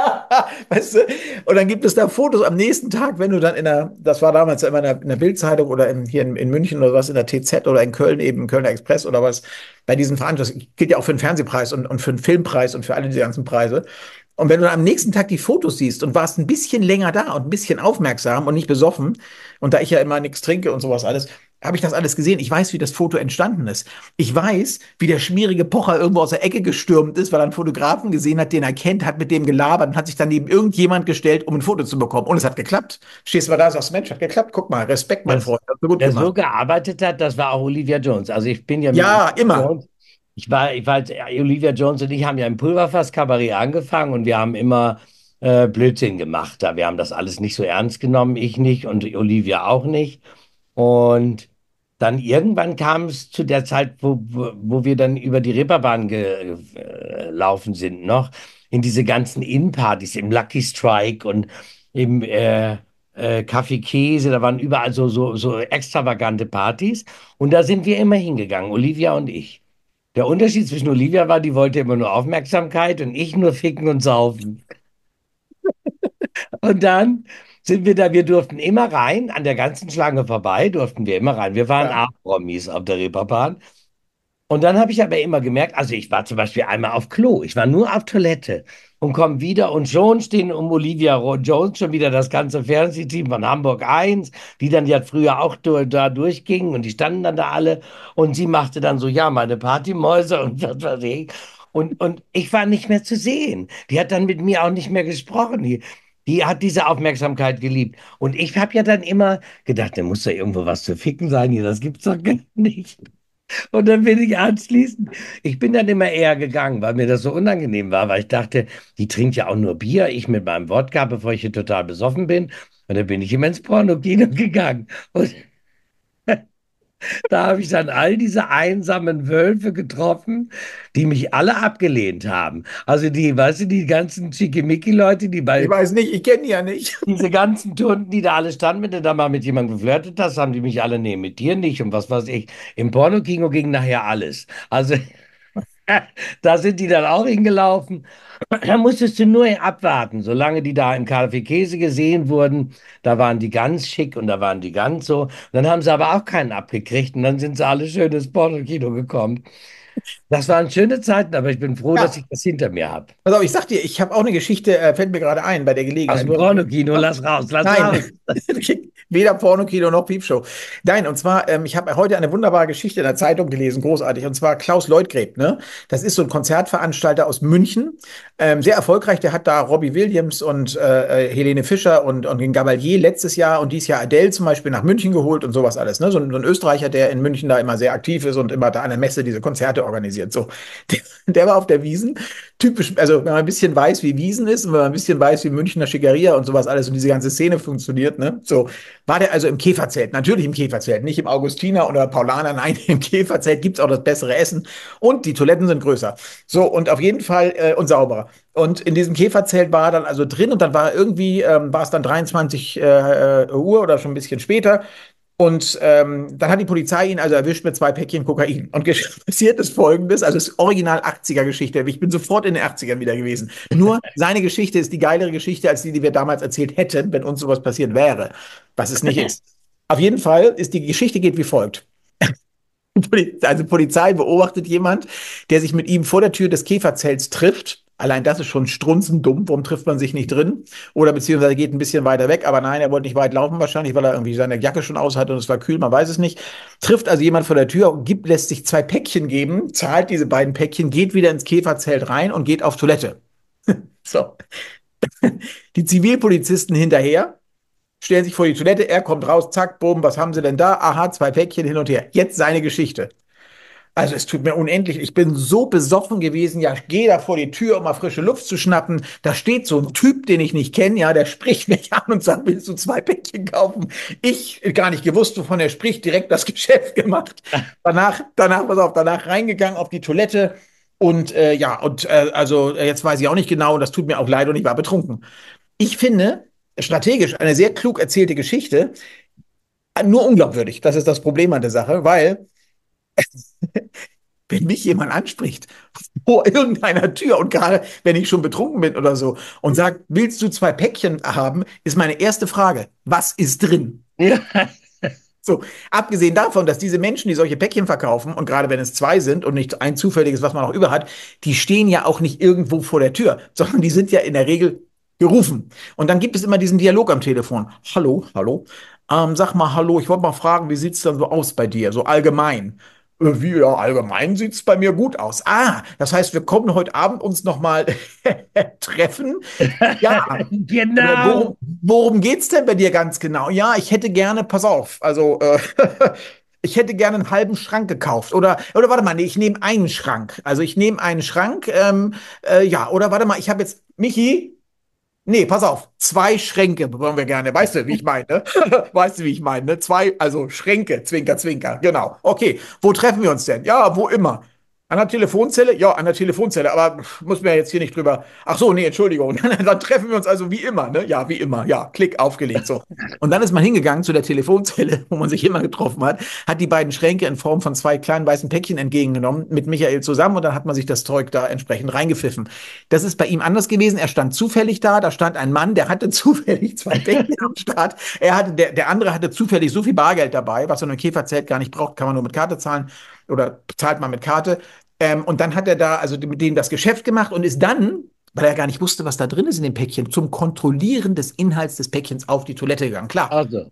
Weißt du? Und dann gibt es da Fotos am nächsten Tag, wenn du dann in der, das war damals immer in der, in der Bild-Zeitung oder in, hier in, in München oder was, in der T Z oder in Köln eben, im Kölner Express oder was, bei diesen Veranstaltungen, das gilt ja auch für den Fernsehpreis und, und für den Filmpreis und für alle diese ganzen Preise. Und wenn du dann am nächsten Tag die Fotos siehst und warst ein bisschen länger da und ein bisschen aufmerksam und nicht besoffen, und da ich ja immer nichts trinke und sowas alles, habe ich das alles gesehen. Ich weiß, wie das Foto entstanden ist. Ich weiß, wie der schmierige Pocher irgendwo aus der Ecke gestürmt ist, weil er einen Fotografen gesehen hat, den er kennt, hat mit dem gelabert und hat sich dann neben irgendjemand gestellt, um ein Foto zu bekommen. Und es hat geklappt. Stehst mal da und sagst, Mensch, hat geklappt. Guck mal, Respekt, mein Das, Freund. Hast du gut der so gemacht. gearbeitet hat, das war auch Olivia Jones. Also ich bin ja mit Ja, Olivia immer. Jones, ich war, ich war, Olivia Jones und ich haben ja im Pulverfass-Kabarett angefangen und wir haben immer äh, Blödsinn gemacht. Da wir haben das alles nicht so ernst genommen, ich nicht und Olivia auch nicht. Und dann irgendwann kam es zu der Zeit, wo, wo, wo wir dann über die Reeperbahn gelaufen sind, noch in diese ganzen In-Partys, im Lucky Strike und im äh, äh, Kaffee Käse, da waren überall so, so, so extravagante Partys. Und da sind wir immer hingegangen, Olivia und ich. Der Unterschied zwischen Olivia war, die wollte immer nur Aufmerksamkeit und ich nur ficken und saufen. Und dann sind wir da, wir durften immer rein, an der ganzen Schlange vorbei, durften wir immer rein. Wir waren Ja, A-Promis auf der Reeperbahn. Und dann habe ich aber immer gemerkt, also ich war zum Beispiel einmal auf Klo, ich war nur auf Toilette und komme wieder und schon stehen um Olivia Ro- Jones schon wieder das ganze Fernsehteam von Hamburg eins, die dann ja früher auch du- da durchgingen und die standen dann da alle und sie machte dann so, ja, meine Partymäuse und was weiß ich. Und, und ich war nicht mehr zu sehen. Die hat dann mit mir auch nicht mehr gesprochen. Die, die hat diese Aufmerksamkeit geliebt. Und ich habe ja dann immer gedacht, da muss ja irgendwo was zu ficken sein hier, das gibt's doch gar nicht. Und dann bin ich anschließend, ich bin dann immer eher gegangen, weil mir das so unangenehm war, weil ich dachte, die trinkt ja auch nur Bier, ich mit meinem Wodka, bevor ich hier total besoffen bin. Und dann bin ich immer ins Pornokino gegangen. Und da habe ich dann all diese einsamen Wölfe getroffen, die mich alle abgelehnt haben. Also die, weißt du, die ganzen Schickimicki-Leute, die ich bei weiß nicht, ich kenne die ja nicht. diese ganzen Tunden, die da alle standen, wenn du da mal mit jemandem geflirtet hast, haben die mich alle, nee, mit dir nicht und was weiß ich. Im Pornokino ging nachher alles. Also da sind die dann auch hingelaufen. Da musstest du nur abwarten, solange die da im Café Käse gesehen wurden. Da waren die ganz schick und da waren die ganz so. Und dann haben sie aber auch keinen abgekriegt und dann sind sie alle schön ins Pornokino gekommen. Das waren schöne Zeiten, aber ich bin froh, dass Ja, ich das hinter mir habe. pass auf, ich sag dir, ich habe auch eine Geschichte, äh, fällt mir gerade ein bei der Aus Gelegenheit. dem Nur, Pornokino, lass raus, lass nein, raus. Weder Pornokino noch Piepshow. Nein, und zwar, ähm, ich habe heute eine wunderbare Geschichte in der Zeitung gelesen, großartig, und zwar Klaus Leutgeb, ne? Das ist so ein Konzertveranstalter aus München, ähm, sehr erfolgreich, der hat da Robbie Williams und äh, äh, Helene Fischer und, und den Gabalier letztes Jahr und dieses Jahr Adele zum Beispiel nach München geholt und sowas alles, ne? So, ein- so ein Österreicher, der in München da immer sehr aktiv ist und immer da an der Messe diese Konzerte organisiert, so. Der, der war auf der Wiesn, typisch, also wenn man ein bisschen weiß, wie Wiesn ist und wenn man ein bisschen weiß, wie Münchner Schickeria und sowas alles und diese ganze Szene funktioniert, ne? So, war der also im Käferzelt, natürlich im Käferzelt, nicht im Augustiner oder Paulaner, nein, im Käferzelt gibt's auch das bessere Essen und die Toiletten sind größer. So, und auf jeden Fall äh, und sauberer. Und in diesem Käferzelt war er dann also drin und dann war er irgendwie, ähm, war es dann dreiundzwanzig äh, äh, Uhr oder schon ein bisschen später. Und ähm, dann hat die Polizei ihn also erwischt mit zwei Päckchen Kokain. Und passiert ist Folgendes, also es ist original achtziger-Geschichte. Ich bin sofort in den achtzigern wieder gewesen. Nur seine Geschichte ist die geilere Geschichte als die, die wir damals erzählt hätten, wenn uns sowas passiert wäre, was es nicht ist. Auf jeden Fall ist die Geschichte geht wie folgt. Also Polizei beobachtet jemand, der sich mit ihm vor der Tür des Käferzelts trifft. Allein das ist schon strunzendumm. Warum trifft man sich nicht drin? Oder beziehungsweise geht ein bisschen weiter weg. Aber nein, er wollte nicht weit laufen wahrscheinlich, weil er irgendwie seine Jacke schon aus hat und es war kühl, man weiß es nicht. Trifft also jemand vor der Tür, gibt, lässt sich zwei Päckchen geben, zahlt diese beiden Päckchen, geht wieder ins Käferzelt rein und geht auf Toilette. So. Die Zivilpolizisten hinterher stellen sich vor die Toilette, er kommt raus, zack, bumm, was haben sie denn da? Aha, zwei Päckchen hin und her. Jetzt seine Geschichte. Also es tut mir unendlich, ich bin so besoffen gewesen, ja, ich gehe da vor die Tür, um mal frische Luft zu schnappen. Da steht so ein Typ, den ich nicht kenne, ja, der spricht mich an und sagt, willst du zwei Päckchen kaufen? Ich gar nicht gewusst, wovon er spricht, direkt das Geschäft gemacht. Danach, danach, pass auf, danach reingegangen auf die Toilette und äh, ja, und äh, also äh, jetzt weiß ich auch nicht genau, und das tut mir auch leid und ich war betrunken. Ich finde, strategisch eine sehr klug erzählte Geschichte, nur unglaubwürdig. Das ist das Problem an der Sache, weil wenn mich jemand anspricht vor irgendeiner Tür und gerade wenn ich schon betrunken bin oder so und sagt, willst du zwei Päckchen haben, ist meine erste Frage, was ist drin? Ja. So, abgesehen davon, dass diese Menschen, die solche Päckchen verkaufen, und gerade wenn es zwei sind und nicht ein zufälliges, was man noch über hat, die stehen ja auch nicht irgendwo vor der Tür, sondern die sind ja in der Regel gerufen. Und dann gibt es immer diesen Dialog am Telefon. Hallo, hallo. Ähm, sag mal, hallo, ich wollte mal fragen, wie sieht's dann so aus bei dir, so allgemein? Äh, Wie, ja, allgemein sieht's bei mir gut aus. Ah, das heißt, wir kommen heute Abend uns noch mal treffen. Ja, äh, Genau. worum, worum geht's denn bei dir ganz genau? Ja, ich hätte gerne, pass auf, also äh, ich hätte gerne einen halben Schrank gekauft. Oder, oder warte mal, nee, ich nehme einen Schrank. Also ich nehme einen Schrank, ähm, äh, ja, oder warte mal, ich habe jetzt, Michi, nee, pass auf, zwei Schränke wollen wir gerne. Weißt du, wie ich meine? Weißt du, wie ich meine? Ne? Zwei, also Schränke, Zwinker, Zwinker, genau. Okay, wo treffen wir uns denn? Ja, wo immer. An der Telefonzelle? Ja, an der Telefonzelle, aber muss mir jetzt hier nicht drüber. Ach so, nee, Entschuldigung. Dann treffen wir uns also wie immer, ne? Ja, wie immer. Ja, Klick aufgelegt, so. Und dann ist man hingegangen zu der Telefonzelle, wo man sich immer getroffen hat, hat die beiden Schränke in Form von zwei kleinen weißen Päckchen entgegengenommen, mit Michael zusammen und dann hat man sich das Zeug da entsprechend reingepfiffen. Das ist bei ihm anders gewesen. Er stand zufällig da, da stand ein Mann, der hatte zufällig zwei Päckchen am Start. Er hatte, der, der andere hatte zufällig so viel Bargeld dabei, was so ein Käferzelt gar nicht braucht, kann man nur mit Karte zahlen oder zahlt man mit Karte. Ähm, und dann hat er da also mit dem das Geschäft gemacht und ist dann, weil er gar nicht wusste, was da drin ist in dem Päckchen, zum Kontrollieren des Inhalts des Päckchens auf die Toilette gegangen. Klar, Also.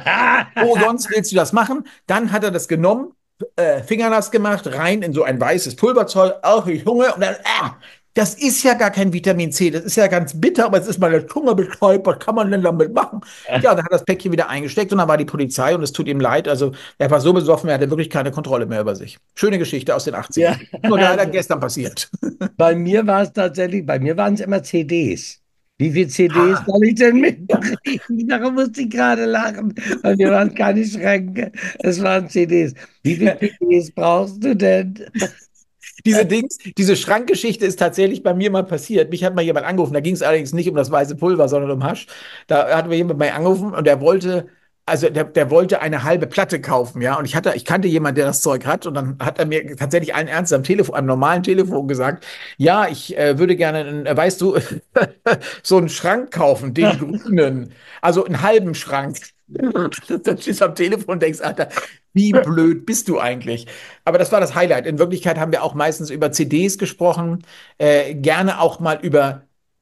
wo sonst willst du das machen? Dann hat er das genommen, äh, fingernass gemacht, rein in so ein weißes Pulverzeug, auf die Zunge und dann, äh, das ist ja gar kein Vitamin C, das ist ja ganz bitter, aber es ist meine Zunge betäubt, was kann man denn damit machen? Ja, dann hat das Päckchen wieder eingesteckt und dann war die Polizei und es tut ihm leid, also er war so besoffen, er hatte wirklich keine Kontrolle mehr über sich. Schöne Geschichte aus den Ja, achtzigern. Nur leider also gestern passiert. bei mir war es tatsächlich, bei mir waren es immer C Ds. Wie viele C Ds Ah, soll ich denn ja. mitbringen? Darum musste ich gerade lachen. Bei mir waren es keine Schränke, es waren C Ds. Wie viele C Ds brauchst du denn? Diese Dings, diese Schrankgeschichte ist tatsächlich bei mir mal passiert. Mich hat mal jemand angerufen, da ging es allerdings nicht um das weiße Pulver, sondern um Hasch. Da hat mir jemand mal angerufen und der wollte, also der, der wollte eine halbe Platte kaufen, ja. Und ich hatte, ich kannte jemanden, der das Zeug hat, und dann hat er mir tatsächlich allen Ernstes am Telefon, am normalen Telefon gesagt, ja, ich äh, würde gerne, einen, äh, weißt du, so einen Schrank kaufen, den grünen, also einen halben Schrank. Dann stehst du am Telefon und denkst, Alter, wie blöd bist du eigentlich? Aber das war das Highlight. In Wirklichkeit haben wir auch meistens über C Ds gesprochen, äh, gerne auch mal über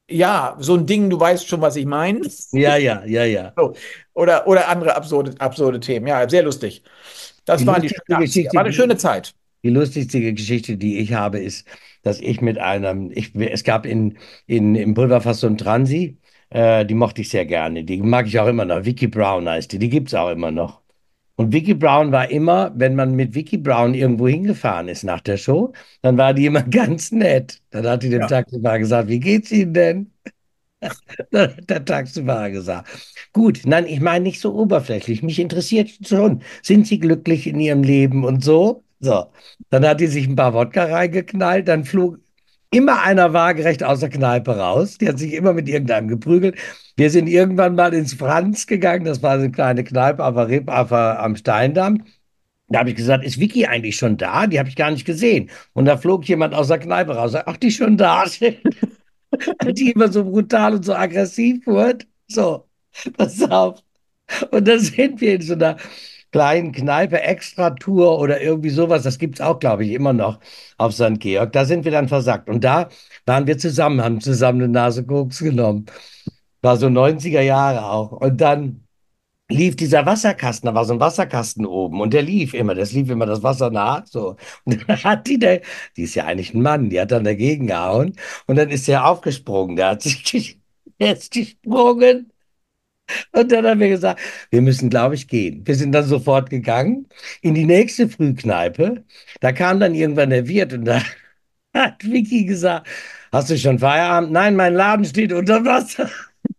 Ja, so ein Ding, du weißt schon, was ich meine. Ja, ja, ja, ja. So. Oder, oder andere absurde, absurde Themen. Ja, sehr lustig. Die Das waren die lustigste schönen achtziger. Geschichte, War eine schöne die, Zeit. die lustigste Geschichte, die ich habe, ist, dass ich mit einem, ich, es gab in, in, im Pulverfass so einen Transi, äh, die mochte ich sehr gerne. Die mag ich auch immer noch. Vicky Brown heißt die, die gibt es auch immer noch. Und Vicky Brown war immer, wenn man mit Vicky Brown irgendwo hingefahren ist nach der Show, dann war die immer ganz nett. Dann hat die dem Ja. Taxifahrer gesagt, wie geht's Ihnen denn? Dann hat der Taxifahrer gesagt, gut, nein, ich meine nicht so oberflächlich. Mich interessiert schon, sind Sie glücklich in Ihrem Leben und so? So, dann hat die sich ein paar Wodka reingeknallt, dann flog immer einer waagerecht aus der Kneipe raus. Die hat sich immer mit irgendeinem geprügelt. Wir sind irgendwann mal ins Franz gegangen, das war so eine kleine Kneipe auf, der Reb- auf, der- am Steindamm. Da habe ich gesagt, ist Vicky eigentlich schon da? Die habe ich gar nicht gesehen. Und da flog jemand aus der Kneipe raus. Ach, die ist schon da. Die immer so brutal und so aggressiv wird. So, pass auf. Und dann sind wir in so einer kleinen Kneipe, Extra-Tour oder irgendwie sowas. Das gibt es auch, glaube ich, immer noch auf Sankt Georg. Da sind wir dann versackt. Und da waren wir zusammen, haben zusammen eine Nase Koks genommen. War so neunziger Jahre auch. Und dann lief dieser Wasserkasten, da war so ein Wasserkasten oben und der lief immer, das lief immer das Wasser nach, so. Und dann hat die, der, die ist ja eigentlich ein Mann, die hat dann dagegen gehauen und dann ist der aufgesprungen, der hat sich, der ist gesprungen und dann haben wir gesagt, wir müssen, glaube ich, gehen. Wir sind dann sofort gegangen in die nächste Frühkneipe, da kam dann irgendwann der Wirt und da hat Vicky gesagt, hast du schon Feierabend? Nein, mein Laden steht unter Wasser,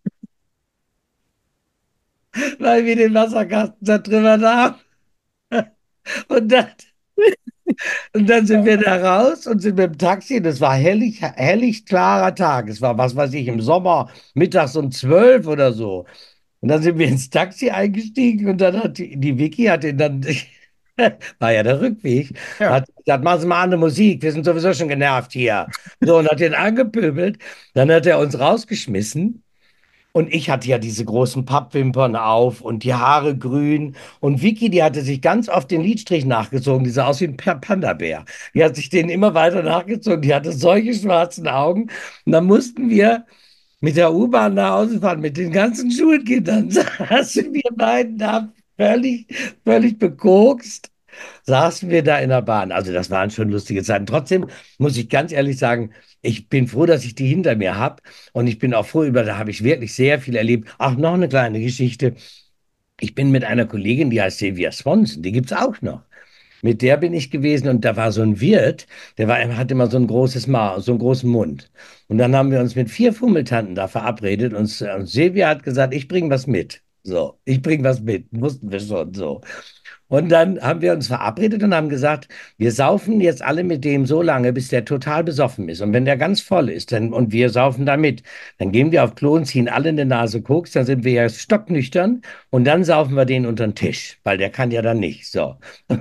weil wir den Wasserkasten zertrümmert haben. Und dann Und dann sind wir da raus und sind mit dem Taxi. Das war hellig, hellig klarer Tag. Es war, was weiß ich, im Sommer, mittags um zwölf oder so. Und dann sind wir ins Taxi eingestiegen und dann hat die, die Vicky hat den dann, war ja der Rückweg, Ja. hat gesagt, machen Sie mal andere Musik, wir sind sowieso schon genervt hier. So, und hat den angepöbelt. Dann hat er uns rausgeschmissen. Und ich hatte ja diese großen Pappwimpern auf und die Haare grün. Und Vicky, die hatte sich ganz oft den Lidstrich nachgezogen. Die sah aus wie ein Pa- Panda-Bär. Die hat sich den immer weiter nachgezogen. Die hatte solche schwarzen Augen. Und dann mussten wir mit der U-Bahn nach Hause fahren, mit den ganzen Schulkindern. Saßen wir beiden da völlig, völlig bekokst saßen wir da in der Bahn. Also das waren schon lustige Zeiten. Trotzdem muss ich ganz ehrlich sagen, ich bin froh, dass ich die hinter mir habe. Und ich bin auch froh über, da habe ich wirklich sehr viel erlebt. Ach, noch eine kleine Geschichte. Ich bin mit einer Kollegin, die heißt Sylvia Swanson, die gibt es auch noch. Mit der bin ich gewesen und da war so ein Wirt, der war, hat immer so ein großes Ma, so einen großen Mund. Und dann haben wir uns mit vier Fummeltanten da verabredet und, und Silvia hat gesagt, ich bringe was mit. So, ich bringe was mit, wussten wir schon so. Und dann haben wir uns verabredet und haben gesagt, wir saufen jetzt alle mit dem so lange, bis der total besoffen ist. Und wenn der ganz voll ist, dann, und wir saufen da mit, dann gehen wir auf Klo und ziehen alle eine Nase Koks, dann sind wir ja stocknüchtern und dann saufen wir den unter den Tisch, weil der kann ja dann nicht. So.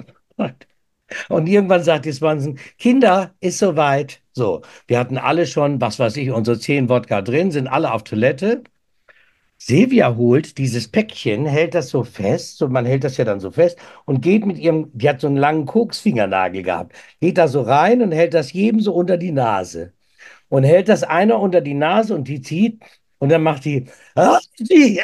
Und irgendwann sagt die Swanson, Kinder, ist soweit. So, wir hatten alle schon, was weiß ich, unsere zehn Wodka drin, sind alle auf Toilette. Silvia holt dieses Päckchen, hält das so fest, so man hält das ja dann so fest und geht mit ihrem, die hat so einen langen Koksfingernagel gehabt, geht da so rein und hält das jedem so unter die Nase und hält das einer unter die Nase und die zieht und dann macht die, ah, die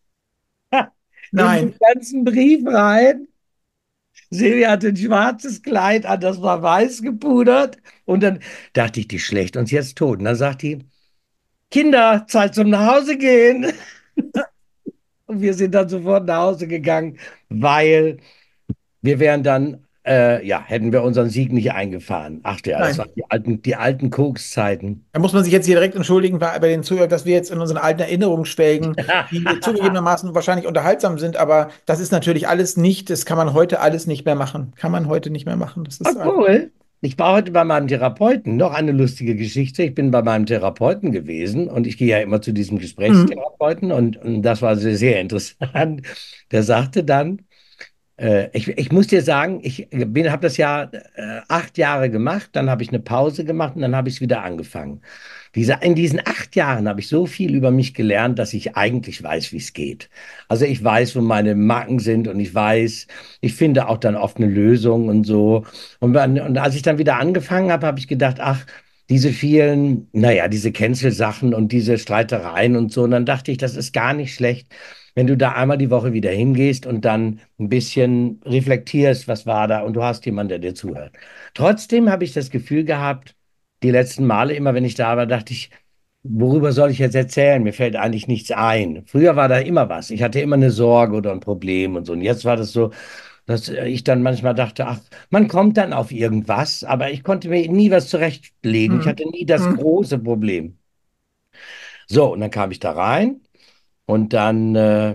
in den Nein, ganzen Brief rein. Silvia hatte ein schwarzes Kleid an, das war weiß gepudert und dann dachte ich, die schlägt uns jetzt tot. Und dann sagt die, Kinder, Zeit zum Nachhause gehen. Und wir sind dann sofort nach Hause gegangen, weil wir wären dann, äh, ja, hätten wir unseren Sieg nicht eingefahren. Ach ja, das nein. waren die alten, die alten Kokszeiten. Da muss man sich jetzt hier direkt entschuldigen bei, bei den Zuhörern, dass wir jetzt in unseren alten Erinnerungen schwelgen, die zugegebenermaßen wahrscheinlich unterhaltsam sind, aber das ist natürlich alles nicht, das kann man heute alles nicht mehr machen. Kann man heute nicht mehr machen. Das ist einfach. Obwohl, ich war heute bei meinem Therapeuten. Noch eine lustige Geschichte. Ich bin bei meinem Therapeuten gewesen und ich gehe ja immer zu diesem Mhm. Gesprächstherapeuten und, und das war sehr, sehr interessant. Der sagte dann, Äh, ich, ich muss dir sagen, ich bin, habe das ja äh, acht Jahre gemacht, dann habe ich eine Pause gemacht und dann habe ich es wieder angefangen. Diese, in diesen acht Jahren habe ich so viel über mich gelernt, dass ich eigentlich weiß, wie es geht. Also ich weiß, wo meine Macken sind und ich weiß, ich finde auch dann oft eine Lösung und so. Und, wenn- und als ich dann wieder angefangen habe, habe ich gedacht, ach, diese vielen, naja, diese Cancel-Sachen und diese Streitereien und so. Und dann dachte ich, das ist gar nicht schlecht, wenn du da einmal die Woche wieder hingehst und dann ein bisschen reflektierst, was war da und du hast jemanden, der dir zuhört. Trotzdem habe ich das Gefühl gehabt, die letzten Male, immer wenn ich da war, dachte ich, worüber soll ich jetzt erzählen? Mir fällt eigentlich nichts ein. Früher war da immer was. Ich hatte immer eine Sorge oder ein Problem und so. Und jetzt war das so, dass ich dann manchmal dachte, ach, man kommt dann auf irgendwas, aber ich konnte mir nie was zurechtlegen. Ich Mhm. hatte nie das Mhm. große Problem. So, und dann kam ich da rein und dann äh,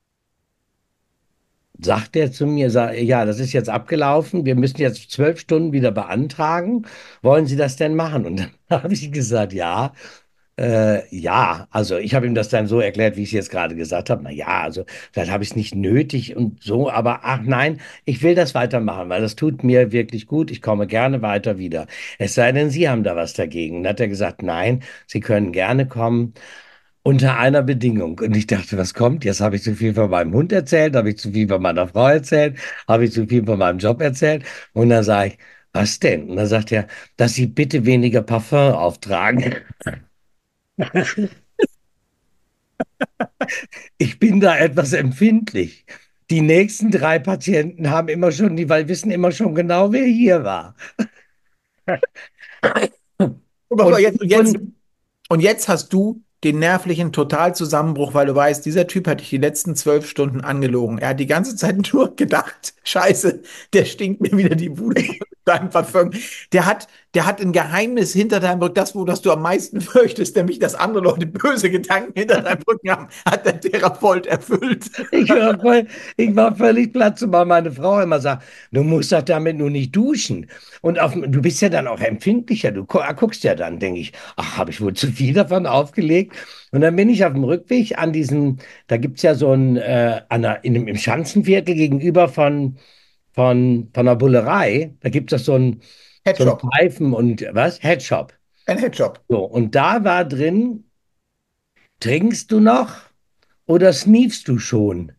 sagt er zu mir, sa- ja, das ist jetzt abgelaufen, wir müssen jetzt zwölf Stunden wieder beantragen. Wollen Sie das denn machen? Und dann habe ich gesagt, ja. Äh, ja, also ich habe ihm das dann so erklärt, wie ich es jetzt gerade gesagt habe. Na ja, also vielleicht habe ich es nicht nötig und so, aber ach nein, ich will das weitermachen, weil das tut mir wirklich gut. Ich komme gerne weiter wieder. Es sei denn, Sie haben da was dagegen. Dann hat er gesagt, nein, Sie können gerne kommen. Unter einer Bedingung. Und ich dachte, was kommt? Jetzt habe ich zu viel von meinem Hund erzählt, habe ich zu viel von meiner Frau erzählt, habe ich zu viel von meinem Job erzählt. Und dann sage ich, was denn? Und dann sagt er, dass Sie bitte weniger Parfum auftragen. Ich bin da etwas empfindlich. Die nächsten drei Patienten haben immer schon, die weil wissen immer schon genau, wer hier war. Und, was war Und, jetzt, und jetzt und Und jetzt hast du den nervlichen Totalzusammenbruch, weil du weißt, dieser Typ hat dich die letzten zwölf Stunden angelogen. Er hat die ganze Zeit nur gedacht, Scheiße, der stinkt mir wieder die Bude voll mit deinem Parfüm. Der hat, der hat ein Geheimnis hinter deinem Rücken, das, wo das du am meisten fürchtest, nämlich, dass andere Leute böse Gedanken hinter deinem Rücken haben, hat der Therapeut erfüllt. ich war voll, ich war völlig platt, zumal meine Frau immer sagt, du musst doch damit nur nicht duschen. Und auf, du bist ja dann auch empfindlicher. Du gu- guckst ja dann, denke ich, ach, habe ich wohl zu viel davon aufgelegt? Und dann bin ich auf dem Rückweg an diesem, da gibt es ja so ein, äh, an der, in dem, im Schanzenviertel gegenüber von, von, von der Bullerei, da gibt es so ein, so ein Headshop. Pfeifen und was? Headshop. Ein Headshop. So, und da war drin, trinkst du noch oder sneefst du schon?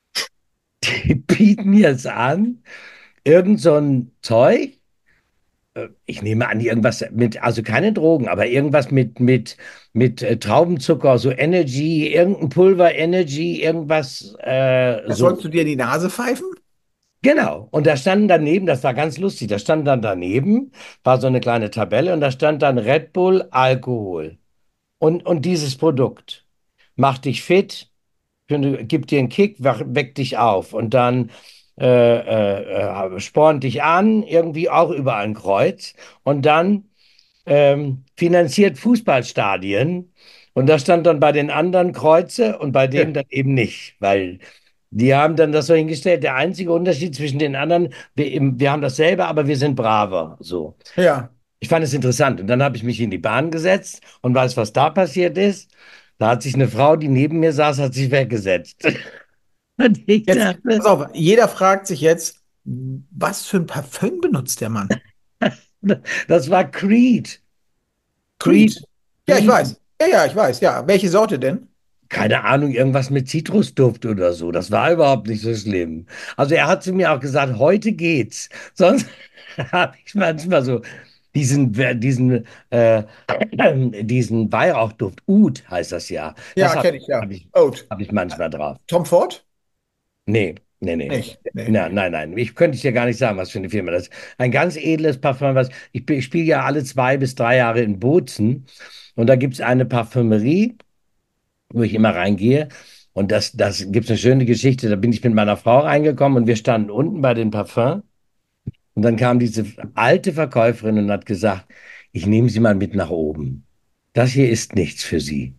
Die bieten jetzt an, irgend so ein Zeug. äh, Ich nehme an, irgendwas mit, also keine Drogen, aber irgendwas mit, mit, mit äh, Traubenzucker, so Energy, irgendein Pulver Energy, irgendwas äh, Das so. sollst du dir in die Nase pfeifen? Genau. Und da standen daneben, das war ganz lustig, da stand dann daneben, war so eine kleine Tabelle und da stand dann Red Bull Alkohol. Und, und dieses Produkt macht dich fit, finde- gibt dir einen Kick, wach- weckt dich auf und dann äh, äh, äh, spornt dich an, irgendwie auch über ein Kreuz und dann ähm, finanziert Fußballstadien und da stand dann bei den anderen Kreuze und bei dem Ja. dann eben nicht, weil die haben dann das so hingestellt. Der einzige Unterschied zwischen den anderen, wir, eben, wir haben dasselbe, aber wir sind braver. So. Ja. Ich fand es interessant und dann habe ich mich in die Bahn gesetzt und weiß, was da passiert ist. Da hat sich eine Frau, die neben mir saß, hat sich weggesetzt. Und ich Jetzt, dachte, pass auf, jeder fragt sich jetzt, was für ein Parfüm benutzt der Mann? das war Creed. Creed, Creed. Ja, ich Creed, weiß. Ja, ja, ich weiß. Ja, welche Sorte denn? keine Ahnung, irgendwas mit Zitrusduft oder so. Das war überhaupt nicht so schlimm. Also er hat zu mir auch gesagt, heute geht's. Sonst habe ich manchmal so diesen, diesen, äh, diesen Weihrauchduft, Oud heißt das ja. Das Ja, habe kenne ich, ja. hab ich, Oat. hab ich manchmal drauf. Tom Ford? Nee, nee, nee. Nicht. Nee, Na, nee. nein, nein. Ich könnte dir gar nicht sagen, was für eine Firma das ist. Ein ganz edles Parfüm, was ich, ich spiele ja alle zwei bis drei Jahre in Bozen und da gibt es eine Parfümerie, wo ich immer reingehe. Und das, das gibt es eine schöne Geschichte. Da bin ich mit meiner Frau reingekommen und wir standen unten bei den Parfums. Und dann kam diese alte Verkäuferin und hat gesagt, ich nehme Sie mal mit nach oben. Das hier ist nichts für Sie.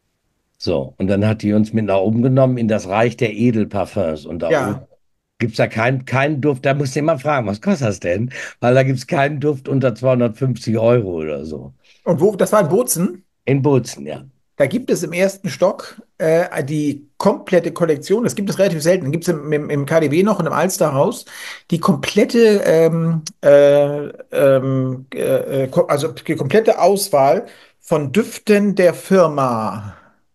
So, und dann hat die uns mit nach oben genommen in das Reich der Edelparfums. Und da oben Ja. gibt es da keinen keinen Duft. Da musst du immer fragen, was kostet das denn? Weil da gibt es keinen Duft unter zweihundertfünfzig Euro oder so. Und wo, das war in Bozen. In Bozen, ja. Da gibt es im ersten Stock äh, die komplette Kollektion. Das gibt es relativ selten. Gibt es im, im, im K D W noch und im Alsterhaus die komplette, ähm, äh, ähm, äh, äh, ko- also die komplette Auswahl von Düften der Firma.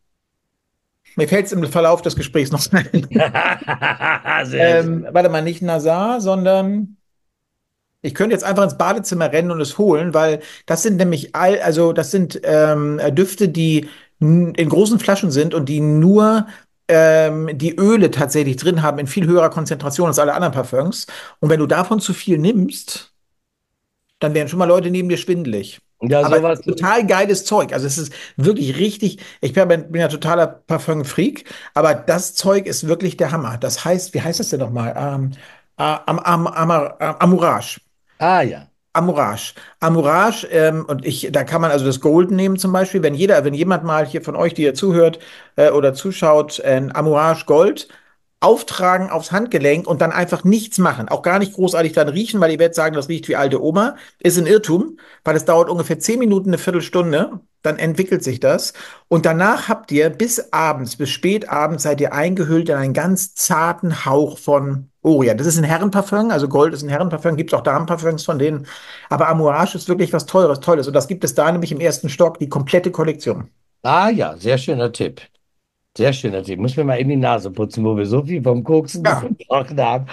Mir fällt es im Verlauf des Gesprächs noch ein. Sehr Ähm, gut. warte mal, nicht Nazar, sondern Ich könnte jetzt einfach ins Badezimmer rennen und es holen, weil das sind nämlich all, also das sind ähm, Düfte, die n- in großen Flaschen sind und die nur ähm, die Öle tatsächlich drin haben in viel höherer Konzentration als alle anderen Parfums. Und wenn du davon zu viel nimmst, dann werden schon mal Leute neben dir schwindelig. Ja, Aber es sowas. ist total geiles Zeug. Also es ist wirklich richtig. Ich bin, bin ja totaler Parfum-Freak, aber das Zeug ist wirklich der Hammer. Das heißt, wie heißt das denn nochmal? Ähm, äh, Am, Am, Amar- äh, Amouage. Ah ja. Amouage. Amouage, ähm, und ich, da kann man also das Golden nehmen zum Beispiel. Wenn jeder, wenn jemand mal hier von euch, die ihr zuhört äh, oder zuschaut, ein Amouage Gold auftragen aufs Handgelenk und dann einfach nichts machen. Auch gar nicht großartig dann riechen, weil ihr werdet sagen, das riecht wie alte Oma. Ist ein Irrtum, weil es dauert ungefähr zehn Minuten, eine Viertelstunde. Dann entwickelt sich das. Und danach habt ihr bis abends, bis spät abends seid ihr eingehüllt in einen ganz zarten Hauch von Orion. Das ist ein Herrenparfum, also Gold ist ein Herrenparfum, gibt es auch Damenparfums von denen. Aber Amouage ist wirklich was Teures, Tolles. Und das gibt es da nämlich im ersten Stock, die komplette Kollektion. Ah ja, sehr schöner Tipp. Sehr schöner Tipp. Muss mir mal in die Nase putzen, wo wir so viel vom Koksen Ja, gesprochen haben.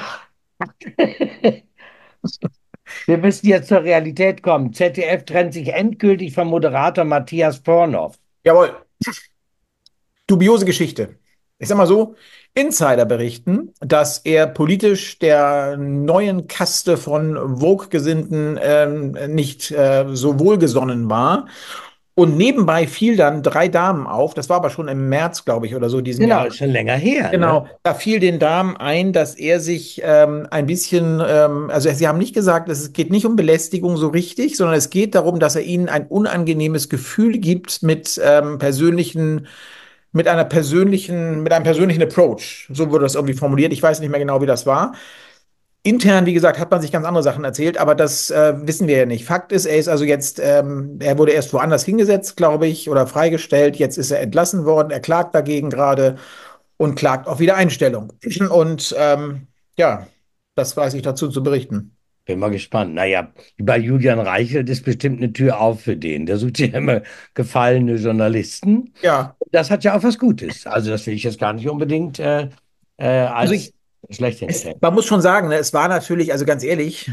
Wir müssen jetzt zur Realität kommen. Z D F trennt sich endgültig vom Moderator Matthias Vornoff. jawohl. Dubiose Geschichte. Ich sag mal so, Insider berichten, dass er politisch der neuen Kaste von Vogue-Gesinnten ähm, nicht äh, so wohlgesonnen war. Und nebenbei fiel dann drei Damen auf, das war aber schon im März, glaube ich, oder so diesen Genau, Jahr. ist schon länger her, ne? Genau, da fiel den Damen ein, dass er sich ähm, ein bisschen, ähm, also sie haben nicht gesagt, es geht nicht um Belästigung so richtig, sondern es geht darum, dass er ihnen ein unangenehmes Gefühl gibt mit ähm, persönlichen, mit einer persönlichen, mit einem persönlichen Approach. So wurde das irgendwie formuliert. Ich weiß nicht mehr genau, wie das war. Intern, wie gesagt, hat man sich ganz andere Sachen erzählt, aber das äh, wissen wir ja nicht. Fakt ist, er ist also jetzt, ähm, er wurde erst woanders hingesetzt, glaube ich, oder freigestellt. Jetzt ist er entlassen worden. Er klagt dagegen gerade und klagt auf Wiedereinstellung. Und ähm, ja, das weiß ich dazu zu berichten. Bin mal gespannt. Naja, bei Julian Reichelt ist bestimmt eine Tür auf für den. Der sucht ja immer gefallene Journalisten. Ja, Das hat ja auch was Gutes. Also, das will ich jetzt gar nicht unbedingt äh, äh, also als ich, schlecht es, hinstellen. man muss schon sagen, ne, es war natürlich, also ganz ehrlich,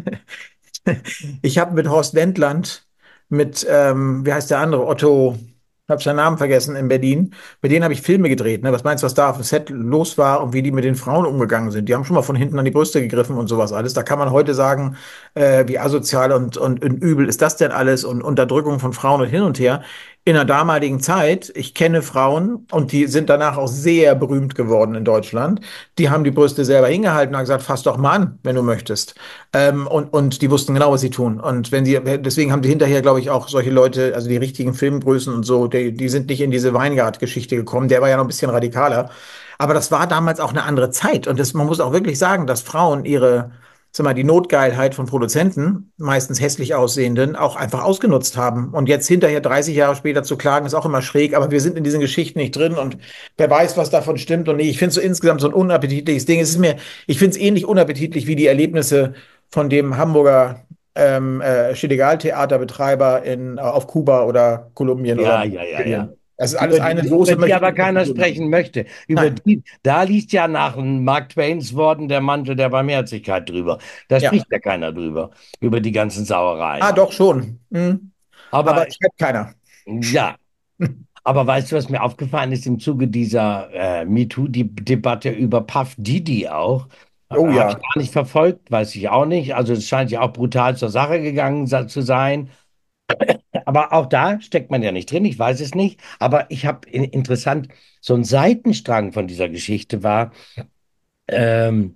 ich habe mit Horst Wendland, mit, ähm, wie heißt der andere, Otto, habe seinen Namen vergessen, in Berlin. Mit denen habe ich Filme gedreht. Ne? Was meinst du, was da auf dem Set los war und wie die mit den Frauen umgegangen sind? Die haben schon mal von hinten an die Brüste gegriffen und sowas alles. Da kann man heute sagen, äh, wie asozial und, und, und übel ist das denn alles und Unterdrückung von Frauen und hin und her. In der damaligen Zeit, ich kenne Frauen und die sind danach auch sehr berühmt geworden in Deutschland. Die haben die Brüste selber hingehalten und haben gesagt, fass doch mal an, wenn du möchtest. Ähm, und, und die wussten genau, was sie tun. Und wenn sie, deswegen haben die hinterher, glaube ich, auch solche Leute, also die richtigen Filmgrößen und so, die, die sind nicht in diese Weingart-Geschichte gekommen. Der war ja noch ein bisschen radikaler. Aber das war damals auch eine andere Zeit. Und das, man muss auch wirklich sagen, dass Frauen ihre, sag mal, die Notgeilheit von Produzenten, meistens hässlich aussehenden, auch einfach ausgenutzt haben. Und jetzt hinterher dreißig Jahre später zu klagen, ist auch immer schräg. Aber wir sind in diesen Geschichten nicht drin und wer weiß, was davon stimmt und nicht. Ich finde es so insgesamt so ein unappetitliches Ding. Es ist mir, ich finde es ähnlich unappetitlich wie die Erlebnisse von dem Hamburger ähm, äh, Chilligal-Theaterbetreiber in, äh, auf Kuba oder Kolumbien Ja, oder ja, ja, ja. Brasilien. Das ist alles Über eine die, Soße, über die möchte ich aber nicht keiner vertun. sprechen möchte. Über Nein, die, da liegt ja nach Mark Twains Worten der Mantel der Barmherzigkeit drüber. Da ja. spricht ja keiner drüber, über die ganzen Ah, Sauereien. doch schon. Hm. Aber Aber schreibt keiner. ja, aber weißt du, was mir aufgefallen ist im Zuge dieser äh, MeToo-Debatte über Puff Diddy auch? Äh, Oh Habe ich ja. gar nicht verfolgt, weiß ich auch nicht. Also es scheint ja auch brutal zur Sache gegangen sa- zu sein. Aber auch da steckt man ja nicht drin, ich weiß es nicht. Aber ich habe in, interessant, so ein Seitenstrang von dieser Geschichte war, ähm,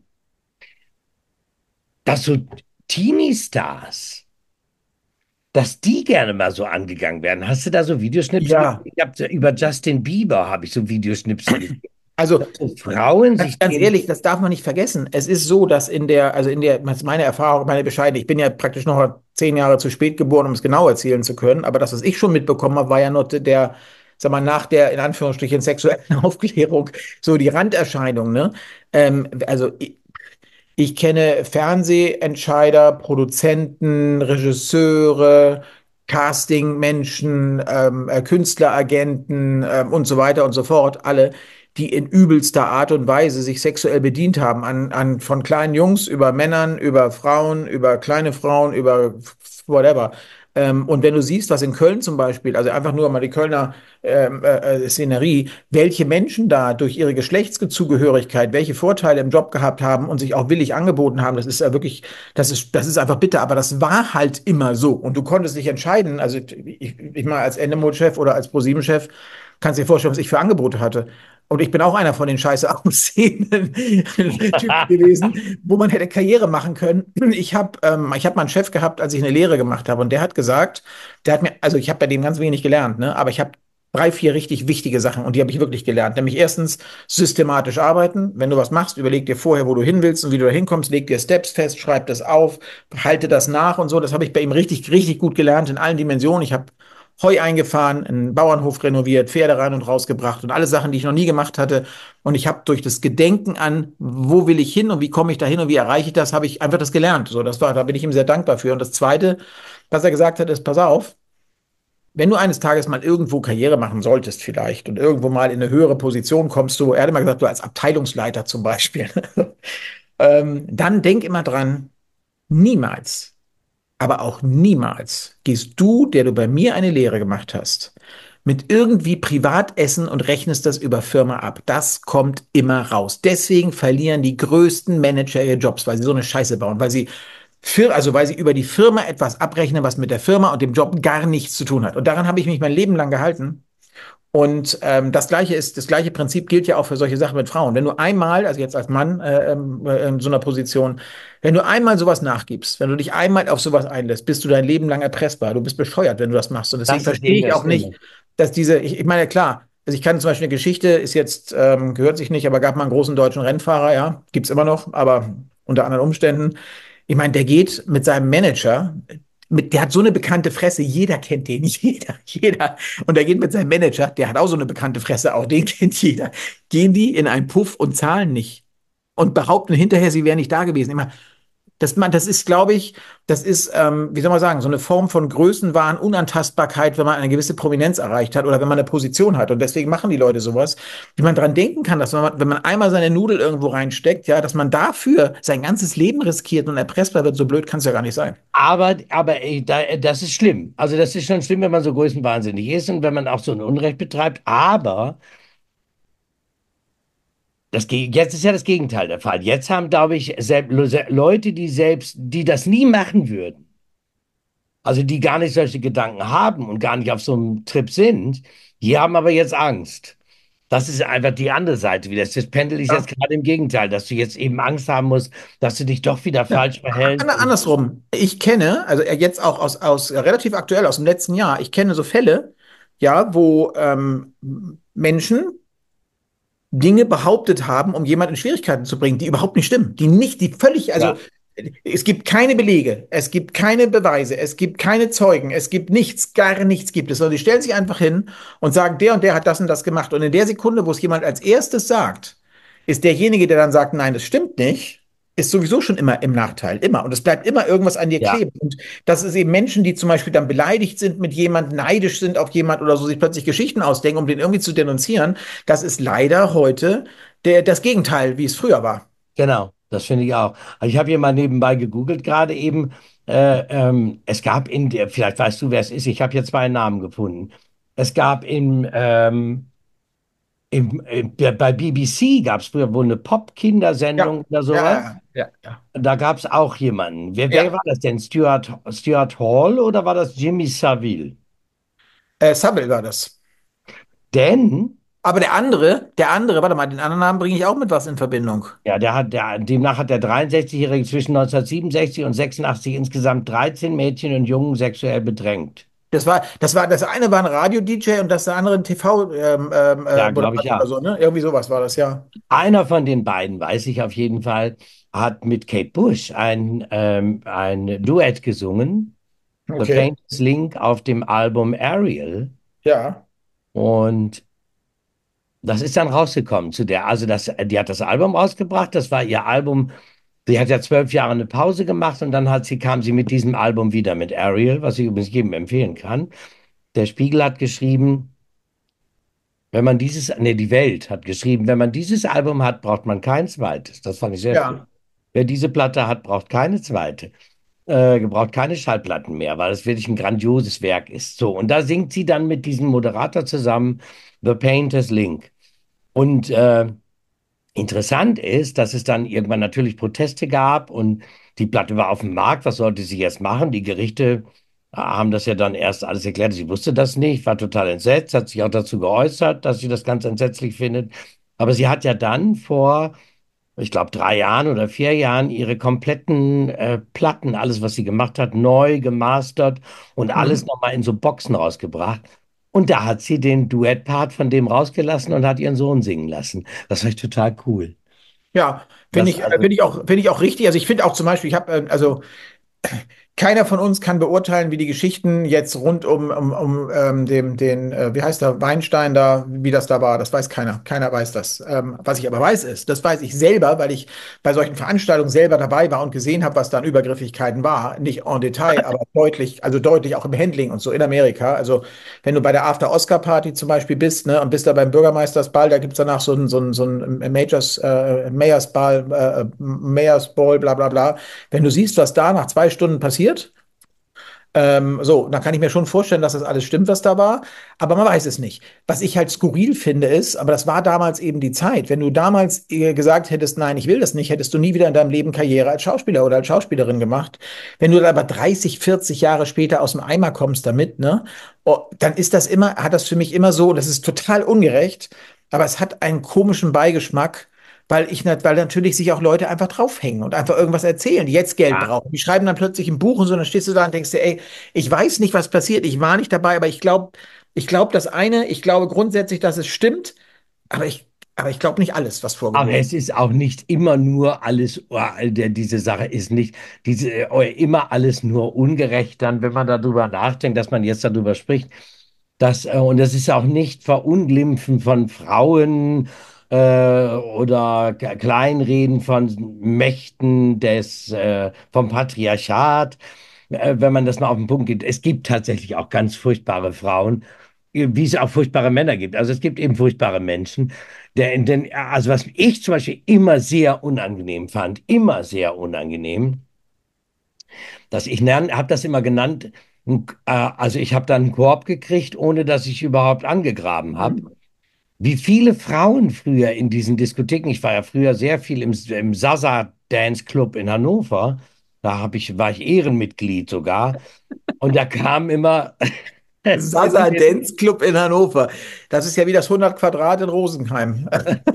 dass so Teenie-Stars, dass die gerne mal so angegangen werden. Hast du da so Videoschnipsel gesehen? Ja. Ich hab, so- über Justin Bieber habe ich so Videoschnipsel gesehen. Also Dass so Frauen ganz, sich ganz dem, ehrlich, das darf man nicht vergessen. Es ist so, dass in der, also in der, das ist meine Erfahrung, meine bescheidene, ich bin ja praktisch noch zehn Jahre zu spät geboren, um es genau erzählen zu können, aber das, was ich schon mitbekommen habe, war ja noch der, sag mal, nach der, in Anführungsstrichen, sexuellen Aufklärung, so die Randerscheinung, ne? Ähm, also ich, ich kenne Fernsehentscheider, Produzenten, Regisseure, Casting-Menschen, ähm, äh, Künstleragenten ähm, und so weiter und so fort, alle, die in übelster Art und Weise sich sexuell bedient haben, an, an von kleinen Jungs über Männern, über Frauen, über kleine Frauen, über whatever. Ähm, und wenn du siehst, was in Köln zum Beispiel, also einfach nur mal die Kölner ähm, äh, äh, Szenerie, welche Menschen da durch ihre Geschlechtszugehörigkeit, welche Vorteile im Job gehabt haben und sich auch willig angeboten haben, das ist ja wirklich, das ist, das ist einfach bitter, aber das war halt immer so. Und du konntest dich entscheiden, also ich, ich mal als Endemol-Chef oder als ProSieben-Chef, kannst dir vorstellen, was ich für Angebote hatte. Und ich bin auch einer von den scheiße aussehenden Typen gewesen, wo man hätte Karriere machen können. Ich habe ähm, ich hab mal einen Chef gehabt, als ich eine Lehre gemacht habe. Und der hat gesagt, der hat mir, also ich habe bei dem ganz wenig gelernt, ne? Aber ich habe drei, vier richtig wichtige Sachen und die habe ich wirklich gelernt. Nämlich erstens systematisch arbeiten. Wenn du was machst, überleg dir vorher, wo du hin willst und wie du da hinkommst, leg dir Steps fest, schreib das auf, halte das nach und so. Das habe ich bei ihm richtig, richtig gut gelernt in allen Dimensionen. Ich habe Heu eingefahren, einen Bauernhof renoviert, Pferde rein und rausgebracht und alle Sachen, die ich noch nie gemacht hatte. Und ich habe durch das Gedenken an, wo will ich hin und wie komme ich da hin und wie erreiche ich das, habe ich einfach das gelernt. So, das war, da bin ich ihm sehr dankbar für. Und das Zweite, was er gesagt hat, ist, pass auf, wenn du eines Tages mal irgendwo Karriere machen solltest vielleicht und irgendwo mal in eine höhere Position kommst, du, er hat immer gesagt, du als Abteilungsleiter zum Beispiel, ähm, dann denk immer dran, niemals, aber auch niemals gehst du, der du bei mir eine Lehre gemacht hast, mit irgendwie Privatessen und rechnest das über Firma ab. Das kommt immer raus. Deswegen verlieren die größten Manager ihre Jobs, weil sie so eine Scheiße bauen, weil sie Fir also weil sie über die Firma etwas abrechnen, was mit der Firma und dem Job gar nichts zu tun hat. Und daran habe ich mich mein Leben lang gehalten. Und ähm, das gleiche ist, das gleiche Prinzip gilt ja auch für solche Sachen mit Frauen. Wenn du einmal, also jetzt als Mann äh, ähm, äh, in so einer Position, wenn du einmal sowas nachgibst, wenn du dich einmal auf sowas einlässt, bist du dein Leben lang erpressbar. Du bist bescheuert, wenn du das machst. Und deswegen Das ist verstehe eben ich das auch nicht, Schlimme. dass diese, ich, ich meine, klar, also ich kann zum Beispiel eine Geschichte, ist jetzt, ähm, gehört sich nicht, aber gab mal einen großen deutschen Rennfahrer, ja, gibt's immer noch, aber unter anderen Umständen. Ich meine, der geht mit seinem Manager, mit, der hat so eine bekannte Fresse, jeder kennt den, jeder, jeder. Und der geht mit seinem Manager, der hat auch so eine bekannte Fresse, auch den kennt jeder. Gehen die in einen Puff und zahlen nicht und behaupten hinterher, sie wären nicht da gewesen. Immer, das, man, das ist, glaube ich, das ist, ähm, wie soll man sagen, so eine Form von Größenwahn, Unantastbarkeit, wenn man eine gewisse Prominenz erreicht hat oder wenn man eine Position hat. Und deswegen machen die Leute sowas, wie man dran denken kann, dass man, wenn man einmal seine Nudel irgendwo reinsteckt, ja, dass man dafür sein ganzes Leben riskiert und erpressbar wird. So blöd kann es ja gar nicht sein. Aber, aber ey, da, das ist schlimm. Also das ist schon schlimm, wenn man so größenwahnsinnig ist und wenn man auch so ein Unrecht betreibt. Aber das, Ge- jetzt ist ja das Gegenteil der Fall. Jetzt haben, glaube ich, sel- Le- Leute, die selbst, die das nie machen würden, also die gar nicht solche Gedanken haben und gar nicht auf so einem Trip sind, die haben aber jetzt Angst. Das ist einfach die andere Seite wieder. Das Pendel ist jetzt Ja. gerade im Gegenteil, dass du jetzt eben Angst haben musst, dass du dich doch wieder Ja, falsch verhältst. an- Und andersrum. Ich kenne, also jetzt auch aus, aus relativ aktuell aus dem letzten Jahr, ich kenne so Fälle, ja, wo ähm, Menschen Dinge behauptet haben, um jemanden in Schwierigkeiten zu bringen, die überhaupt nicht stimmen, die nicht, die völlig, also ja, es gibt keine Belege, es gibt keine Beweise, es gibt keine Zeugen, es gibt nichts, gar nichts gibt es, sondern die stellen sich einfach hin und sagen, der und der hat das und das gemacht. Und in der Sekunde, wo es jemand als erstes sagt, ist derjenige, der dann sagt, nein, das stimmt nicht, ist sowieso schon immer im Nachteil, immer. Und es bleibt immer irgendwas an dir ja, kleben. Und das ist eben Menschen, die zum Beispiel dann beleidigt sind mit jemand, neidisch sind auf jemand oder so, sich plötzlich Geschichten ausdenken, um den irgendwie zu denunzieren. Das ist leider heute der, das Gegenteil, wie es früher war. genau. Das finde ich auch. Also ich habe hier mal nebenbei gegoogelt gerade eben. Äh, ähm, es gab in der, vielleicht weißt du, wer es ist. Ich habe hier zwei Namen gefunden. Es gab in, ähm, im, im, bei B B C gab es früher wohl eine Ja, Pop-Kindersendung oder sowas. ja, ja, ja. Da gab es auch jemanden. Wer, wer Ja, war das denn? Stuart, Stuart Hall oder war das Jimmy Savile? äh, Savile war das. Denn, Aber der andere, der andere, warte mal, den anderen Namen bringe ich auch mit was in Verbindung. ja, der hat, der, demnach hat der dreiundsechzigjährige zwischen neunzehnhundertsiebenundsechzig und sechsundachtzig insgesamt dreizehn Mädchen und Jungen sexuell bedrängt. Das war, das war, das eine war ein Radio-D J und das andere ein T V-Moderator ähm, ähm, äh, Ja, glaube ich Moderator oder ja. so, ne? Irgendwie sowas war das, ja. Einer von den beiden, weiß ich auf jeden Fall, hat mit Kate Bush ein, ähm, ein Duett gesungen, The Okay. Faintest Link auf dem Album Ariel. Ja. Und das ist dann rausgekommen zu der, also das, die hat das Album rausgebracht, das war ihr Album, Sie hat ja zwölf Jahre eine Pause gemacht und dann hat sie, kam sie mit diesem Album wieder mit Ariel, was ich übrigens jedem empfehlen kann. Der Spiegel hat geschrieben, wenn man dieses, nee, die Welt hat geschrieben, wenn man dieses Album hat, braucht man kein zweites. Das fand ich sehr schön. Ja. Wer diese Platte hat, braucht keine zweite. Äh, braucht keine Schallplatten mehr, weil es wirklich ein grandioses Werk ist. So, und da singt sie dann mit diesem Moderator zusammen The Painter's Link. Und äh, interessant ist, dass es dann irgendwann natürlich Proteste gab und die Platte war auf dem Markt. Was sollte sie jetzt machen? Die Gerichte äh, haben das ja dann erst alles erklärt. Sie wusste das nicht, war total entsetzt, hat sich auch dazu geäußert, dass sie das ganz entsetzlich findet. Aber sie hat ja dann vor, ich glaube, drei Jahren oder vier Jahren ihre kompletten äh, Platten, alles, was sie gemacht hat, neu gemastert und alles Mhm. nochmal in so Boxen rausgebracht. Und da hat sie den Duettpart von dem rausgelassen und hat ihren Sohn singen lassen. Das war total cool. Ja, finde Das ich, äh, also, finde ich auch, finde ich auch richtig. Also ich finde auch zum Beispiel, ich habe, äh, also keiner von uns kann beurteilen, wie die Geschichten jetzt rund um, um, um ähm, dem, den, äh, wie heißt der, Weinstein da, wie das da war. Das weiß keiner. Keiner weiß das. Ähm, was ich aber weiß ist, das weiß ich selber, weil ich bei solchen Veranstaltungen selber dabei war und gesehen habe, was da an Übergriffigkeiten war. Nicht en Detail, aber deutlich, also deutlich auch im Handling und so in Amerika. Also wenn du bei der After-Oscar-Party zum Beispiel bist, ne, und bist da beim Bürgermeistersball, da gibt's danach so einen so einen- so einen Majors, äh, Mayorsball, äh, Mayorsball, bla bla bla. Wenn du siehst, was da nach zwei Stunden passiert, ähm, so, dann kann ich mir schon vorstellen, dass das alles stimmt, was da war, aber man weiß es nicht. Was ich halt skurril finde, ist, aber das war damals eben die Zeit. Wenn du damals äh, gesagt hättest, nein, ich will das nicht, hättest du nie wieder in deinem Leben Karriere als Schauspieler oder als Schauspielerin gemacht. Wenn du dann aber dreißig, vierzig Jahre später aus dem Eimer kommst damit, ne, oh, dann ist das immer, hat das für mich immer so, das ist total ungerecht, aber es hat einen komischen Beigeschmack. Weil ich, nat- weil natürlich sich auch Leute einfach draufhängen und einfach irgendwas erzählen, die jetzt Geld ja, brauchen. Die schreiben dann plötzlich ein Buch und so, dann stehst du da und denkst dir, ey, ich weiß nicht, was passiert. Ich war nicht dabei, aber ich glaube, ich glaube das eine, ich glaube grundsätzlich, dass es stimmt, aber ich, aber ich glaube nicht alles, was aber vorgeworfen es ist auch nicht immer nur alles, oh, der, diese Sache ist nicht, diese, oh, immer alles nur ungerecht dann, wenn man darüber nachdenkt, dass man jetzt darüber spricht. Das, äh, und das ist auch nicht Verunglimpfen von Frauen äh, oder K- Kleinreden von Mächten des, äh, vom Patriarchat, äh, wenn man das mal auf den Punkt geht. Es gibt tatsächlich auch ganz furchtbare Frauen, äh, wie es auch furchtbare Männer gibt. Also es gibt eben furchtbare Menschen. Der, denn, also was ich zum Beispiel immer sehr unangenehm fand, immer sehr unangenehm, dass ich habe das immer genannt, ein- äh, also ich habe dann einen Korb gekriegt, ohne dass ich überhaupt angegraben habe. Mhm. Wie viele Frauen früher in diesen Diskotheken, ich war ja früher sehr viel im, im Sasa Dance Club in Hannover, da hab ich, war ich Ehrenmitglied sogar, und da kam immer, Sasa Dance Club in Hannover. Das ist ja wie das hundert Quadrat in Rosenheim.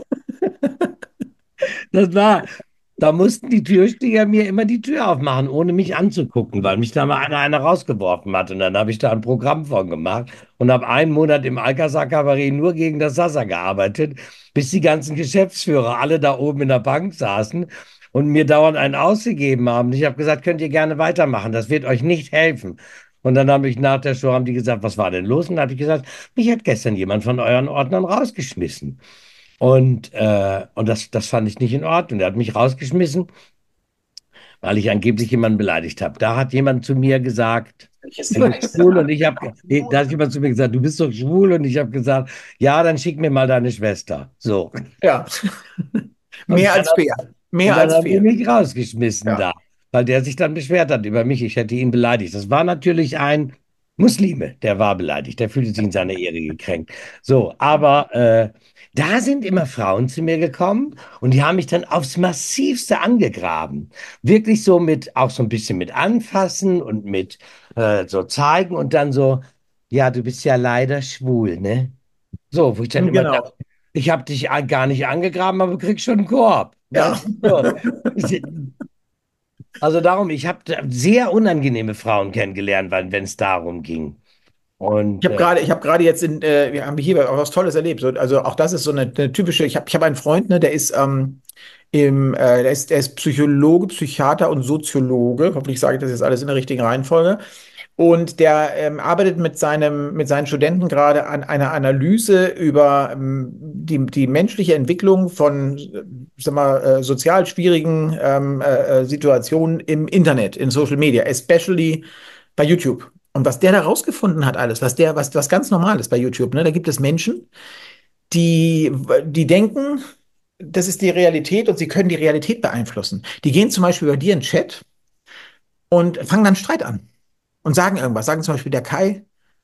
das war, da mussten die Türsteher mir immer die Tür aufmachen, ohne mich anzugucken, weil mich da mal einer, einer rausgeworfen hat. Und dann habe ich da ein Programm von gemacht und habe einen Monat im Alcazar Cabaret nur gegen das Sasa gearbeitet, bis die ganzen Geschäftsführer alle da oben in der Bank saßen und mir dauernd einen ausgegeben haben. Und ich habe gesagt, könnt ihr gerne weitermachen, das wird euch nicht helfen. Und dann habe ich nach der Show, haben die gesagt, was war denn los? Und dann habe ich gesagt, mich hat gestern jemand von euren Ordnern rausgeschmissen. Und, äh, und das, das fand ich nicht in Ordnung. Der hat mich rausgeschmissen, weil ich angeblich jemanden beleidigt habe. Da hat jemand zu mir gesagt, du bist schwul und ich habe, da hat jemand zu mir gesagt, du bist doch schwul und ich habe gesagt, ja, dann schick mir mal deine Schwester. So. Ja, Und mehr dann, als fair. und Mehr dann als haben die fair. mich rausgeschmissen Ja. da, weil der sich dann beschwert hat über mich. Ich hätte ihn beleidigt. Das war natürlich ein Muslime, der war beleidigt. Der fühlte sich in seiner Ehre gekränkt. So, aber äh, da sind immer Frauen zu mir gekommen und die haben mich dann aufs Massivste angegraben. Wirklich so mit, auch so ein bisschen mit anfassen und mit äh, so zeigen und dann so, ja, du bist ja leider schwul, ne? So, wo ich dann immer dachte, Genau. ich habe dich a- gar nicht angegraben, aber du kriegst schon einen Korb. Ja. Weißt du? So. Also darum, ich habe sehr unangenehme Frauen kennengelernt, wenn es darum ging. Ich Und habe äh, gerade, ich habe gerade jetzt in, äh, wir haben hier auch was Tolles erlebt. So, also auch das ist so eine, eine typische. Ich habe, ich habe einen Freund, ne, der ist ähm, im, äh, der ist, der ist Psychologe, Psychiater und Soziologe. Hoffentlich sage ich das jetzt alles in der richtigen Reihenfolge. Und der ähm, arbeitet mit seinem, mit seinen Studenten gerade an einer Analyse über ähm, die, die menschliche Entwicklung von, äh, sag mal, äh, sozial schwierigen ähm, äh, äh, Situationen im Internet, in Social Media, especially bei YouTube. Und was der da rausgefunden hat, alles, was der, was, was ganz normal ist bei YouTube, ne, da gibt es Menschen, die, die denken, das ist die Realität und sie können die Realität beeinflussen. Die gehen zum Beispiel bei dir in den Chat und fangen dann Streit an und sagen irgendwas. Sagen zum Beispiel der Kai,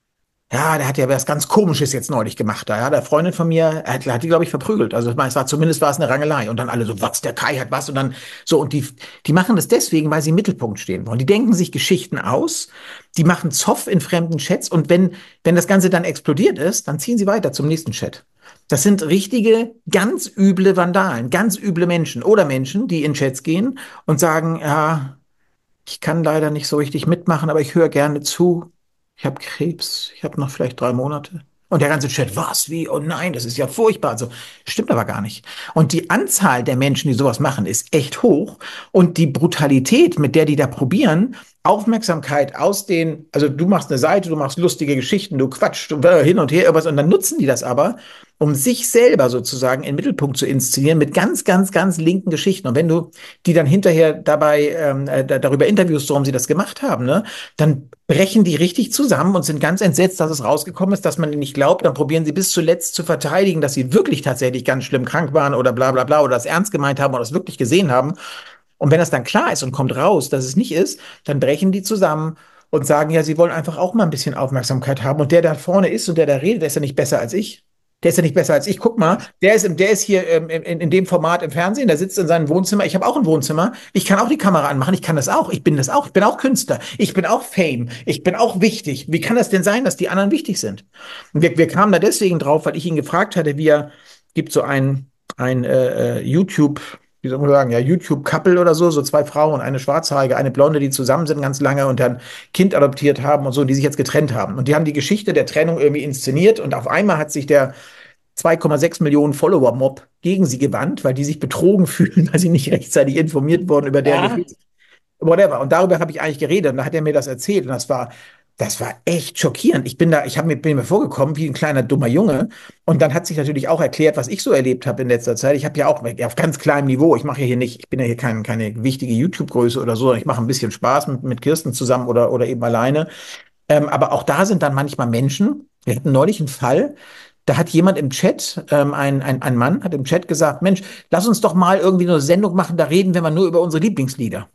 ja, der hat ja was ganz Komisches jetzt neulich gemacht. Da, ja, der Freundin von mir, er hat, er hat die, glaube ich, verprügelt. Also es war zumindest war es eine Rangelei. Und dann alle so, was, der Kai hat was? Und dann so, und die, die machen das deswegen, weil sie im Mittelpunkt stehen wollen. Die denken sich Geschichten aus, die machen Zoff in fremden Chats und wenn, wenn das Ganze dann explodiert ist, dann ziehen sie weiter zum nächsten Chat. Das sind richtige, ganz üble Vandalen, ganz üble Menschen oder Menschen, die in Chats gehen und sagen, ja, ich kann leider nicht so richtig mitmachen, aber ich höre gerne zu. Ich habe Krebs, ich habe noch vielleicht drei Monate. Und der ganze Chat, was, wie, oh nein, das ist ja furchtbar. Also, stimmt aber gar nicht. Und die Anzahl der Menschen, die sowas machen, ist echt hoch. Und die Brutalität, mit der die da probieren, Aufmerksamkeit aus den, also du machst eine Seite, du machst lustige Geschichten, du quatschst hin und her irgendwas und dann nutzen die das aber, um sich selber sozusagen in den Mittelpunkt zu inszenieren mit ganz, ganz, ganz linken Geschichten. Und wenn du die dann hinterher dabei ähm, äh, darüber interviewst, warum sie das gemacht haben, ne, dann brechen die richtig zusammen und sind ganz entsetzt, dass es rausgekommen ist, dass man ihnen nicht glaubt. Dann probieren sie bis zuletzt zu verteidigen, dass sie wirklich tatsächlich ganz schlimm krank waren oder bla bla bla oder das ernst gemeint haben oder es wirklich gesehen haben. Und wenn das dann klar ist und kommt raus, dass es nicht ist, dann brechen die zusammen und sagen, ja, sie wollen einfach auch mal ein bisschen Aufmerksamkeit haben. Und der da vorne ist und der da redet, der ist ja nicht besser als ich. Der ist ja nicht besser als ich. Guck mal, der ist, im, der ist hier ähm, in, in dem Format im Fernsehen, der sitzt in seinem Wohnzimmer. Ich habe auch ein Wohnzimmer. Ich kann auch die Kamera anmachen. Ich kann das auch. Ich bin das auch. Ich bin auch Künstler. Ich bin auch Fame. Ich bin auch wichtig. Wie kann das denn sein, dass die anderen wichtig sind? Und wir, wir kamen da deswegen drauf, weil ich ihn gefragt hatte, wie er, gibt so ein, ein äh, äh, YouTube, wie soll man sagen, ja, YouTube-Couple oder so, so zwei Frauen, eine schwarzhaarige, eine blonde, die zusammen sind ganz lange und dann Kind adoptiert haben und so, die sich jetzt getrennt haben. Und die haben die Geschichte der Trennung irgendwie inszeniert und auf einmal hat sich der zwei Komma sechs Millionen Follower-Mob gegen sie gewandt, weil die sich betrogen fühlen, weil sie nicht rechtzeitig informiert wurden über deren Ja. Gefühls whatever. Und darüber habe ich eigentlich geredet und da hat er mir das erzählt und das war, das war echt schockierend. Ich bin da, ich hab mir, bin mir vorgekommen wie ein kleiner dummer Junge und dann hat sich natürlich auch erklärt, was ich so erlebt habe in letzter Zeit. Ich habe ja auch auf ganz kleinem Niveau, ich mache ja hier nicht, ich bin ja hier kein, keine wichtige YouTube-Größe oder so, sondern ich mache ein bisschen Spaß mit, mit Kirsten zusammen oder, oder eben alleine. Ähm, aber auch da sind dann manchmal Menschen, wir hatten neulich einen Fall, da hat jemand im Chat, ähm, ein, ein, ein Mann hat im Chat gesagt, Mensch, lass uns doch mal irgendwie eine Sendung machen, da reden wir mal nur über unsere Lieblingslieder.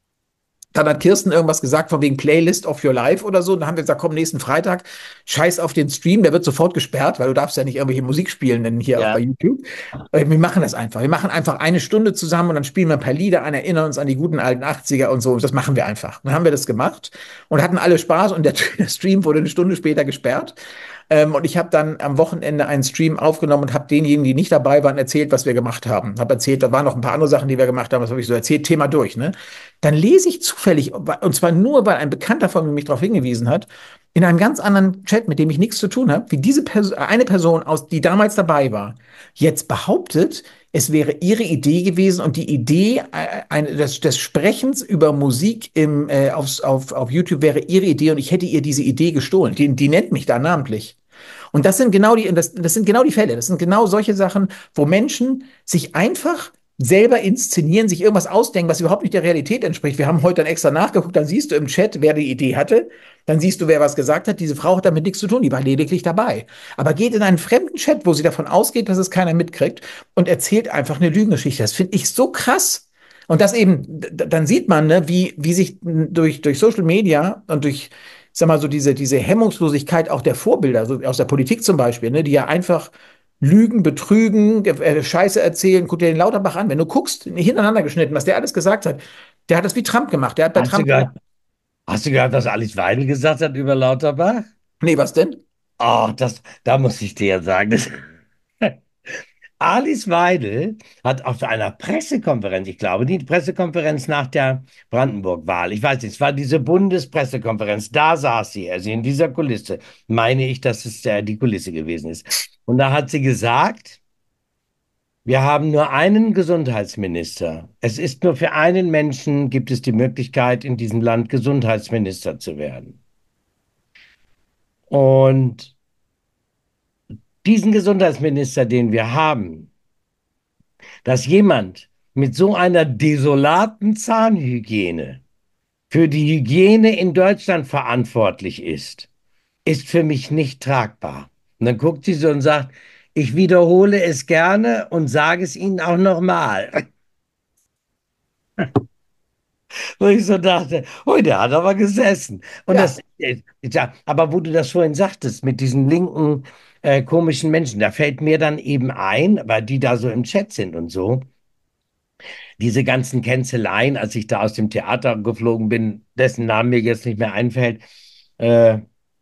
Dann hat Kirsten irgendwas gesagt von wegen Playlist of Your Life oder so. Und dann haben wir gesagt, komm, nächsten Freitag, scheiß auf den Stream, der wird sofort gesperrt, weil du darfst ja nicht irgendwelche Musik spielen denn hier auch bei Ja. YouTube. Äh, Wir machen das einfach. Wir machen einfach eine Stunde zusammen und dann spielen wir ein paar Lieder ein, erinnern uns an die guten alten achtziger und so. Das machen wir einfach. Dann haben wir das gemacht und hatten alle Spaß und der, der Stream wurde eine Stunde später gesperrt. Ähm, und ich habe dann am Wochenende einen Stream aufgenommen und habe denjenigen, die nicht dabei waren, erzählt, was wir gemacht haben. Habe erzählt, da waren noch ein paar andere Sachen, die wir gemacht haben. Das habe ich so erzählt, Thema durch. Ne? Dann lese ich zufällig, und zwar nur, weil ein Bekannter von mir mich darauf hingewiesen hat, in einem ganz anderen Chat, mit dem ich nichts zu tun habe, wie diese Person, eine Person, aus, die damals dabei war, jetzt behauptet, es wäre ihre Idee gewesen und die Idee äh, ein, des, des Sprechens über Musik im, äh, aufs, auf, auf YouTube wäre ihre Idee und ich hätte ihr diese Idee gestohlen. Die, die nennt mich da namentlich. Und das sind genau die, das, das sind genau die Fälle. Das sind genau solche Sachen, wo Menschen sich einfach selber inszenieren, sich irgendwas ausdenken, was überhaupt nicht der Realität entspricht. Wir haben heute dann extra nachgeguckt, dann siehst du im Chat, wer die Idee hatte, dann siehst du, wer was gesagt hat. Diese Frau hat damit nichts zu tun, die war lediglich dabei. Aber geht in einen fremden Chat, wo sie davon ausgeht, dass es keiner mitkriegt und erzählt einfach eine Lügengeschichte. Das finde ich so krass. Und das eben, dann sieht man, ne, wie, wie sich durch, durch Social Media und durch, sag mal, so diese, diese Hemmungslosigkeit auch der Vorbilder, so aus der Politik zum Beispiel, ne, die ja einfach lügen, betrügen, äh, Scheiße erzählen. Guck dir den Lauterbach an. Wenn du guckst, hintereinander geschnitten, was der alles gesagt hat, der hat das wie Trump gemacht. Der hat bei Hast du Trump gesagt, gehört, hast du gehört, was Alice Weidel gesagt hat über Lauterbach? nee, was denn? Oh, das, da muss ich dir ja sagen, das, Alice Weidel hat auf einer Pressekonferenz, ich glaube, die Pressekonferenz nach der Brandenburg-Wahl, ich weiß nicht, es war diese Bundespressekonferenz, da saß sie, also in dieser Kulisse, meine ich, dass es äh, die Kulisse gewesen ist. Und da hat sie gesagt, wir haben nur einen Gesundheitsminister. Es ist nur für einen Menschen gibt es die Möglichkeit, in diesem Land Gesundheitsminister zu werden. Und diesen Gesundheitsminister, den wir haben, dass jemand mit so einer desolaten Zahnhygiene für die Hygiene in Deutschland verantwortlich ist, ist für mich nicht tragbar. Und dann guckt sie so und sagt, ich wiederhole es gerne und sage es Ihnen auch nochmal. Wo ich so dachte, oh, der hat aber gesessen. Und Ja, das, äh, ja, aber wo du das vorhin sagtest, mit diesen linken, äh, komischen Menschen, da fällt mir dann eben ein, weil die da so im Chat sind und so, diese ganzen Canceleien, als ich da aus dem Theater geflogen bin, dessen Name mir jetzt nicht mehr einfällt, äh,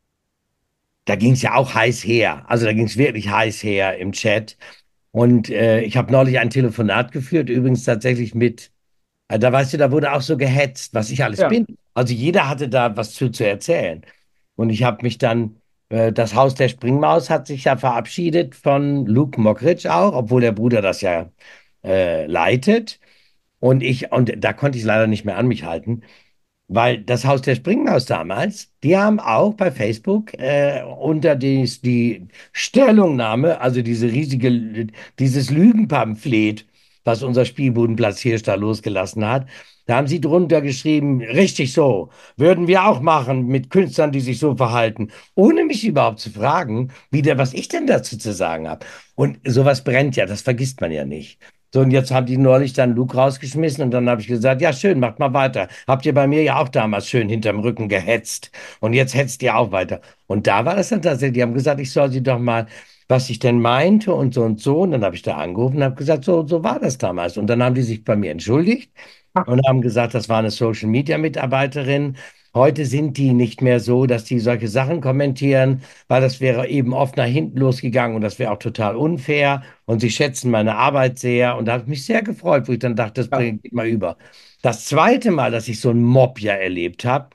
da ging es ja auch heiß her. Also da ging es wirklich heiß her im Chat. Und äh, ich habe neulich ein Telefonat geführt, übrigens tatsächlich mit, äh, da weißt du, da wurde auch so gehetzt, was ich alles ja, bin. Also jeder hatte da was zu, zu erzählen. Und ich habe mich dann, äh, das Haus der Springmaus hat sich ja verabschiedet von Luke Mockridge auch, obwohl der Bruder das ja äh, leitet. Und ich, und da konnte ich es leider nicht mehr an mich halten. Weil das Haus der Springmaus damals, die haben auch bei Facebook äh, unter die, die Stellungnahme, also diese riesige, dieses Lügenpamphlet, was unser Spielbudenplatz hier da losgelassen hat, da haben sie drunter geschrieben, richtig so, würden wir auch machen mit Künstlern, die sich so verhalten, ohne mich überhaupt zu fragen, wie der, was ich denn dazu zu sagen habe. Und sowas brennt ja, das vergisst man ja nicht. So, und jetzt haben die neulich dann Luke rausgeschmissen und dann habe ich gesagt, ja, schön, macht mal weiter. Habt ihr bei mir ja auch damals schön hinterm Rücken gehetzt und jetzt hetzt ihr auch weiter. Und da war das dann tatsächlich, die haben gesagt, ich soll sie doch mal, was ich denn meinte und so und so. Und dann habe ich da angerufen und habe gesagt, so, so war das damals. Und dann haben die sich bei mir entschuldigt und haben gesagt, das war eine Social-Media-Mitarbeiterin. Heute sind die nicht mehr so, dass die solche Sachen kommentieren, weil das wäre eben oft nach hinten losgegangen und das wäre auch total unfair. Und sie schätzen meine Arbeit sehr. Und da habe ich mich sehr gefreut, wo ich dann dachte, das ja, bringe ich mal über. Das zweite Mal, dass ich so einen Mob ja erlebt habe,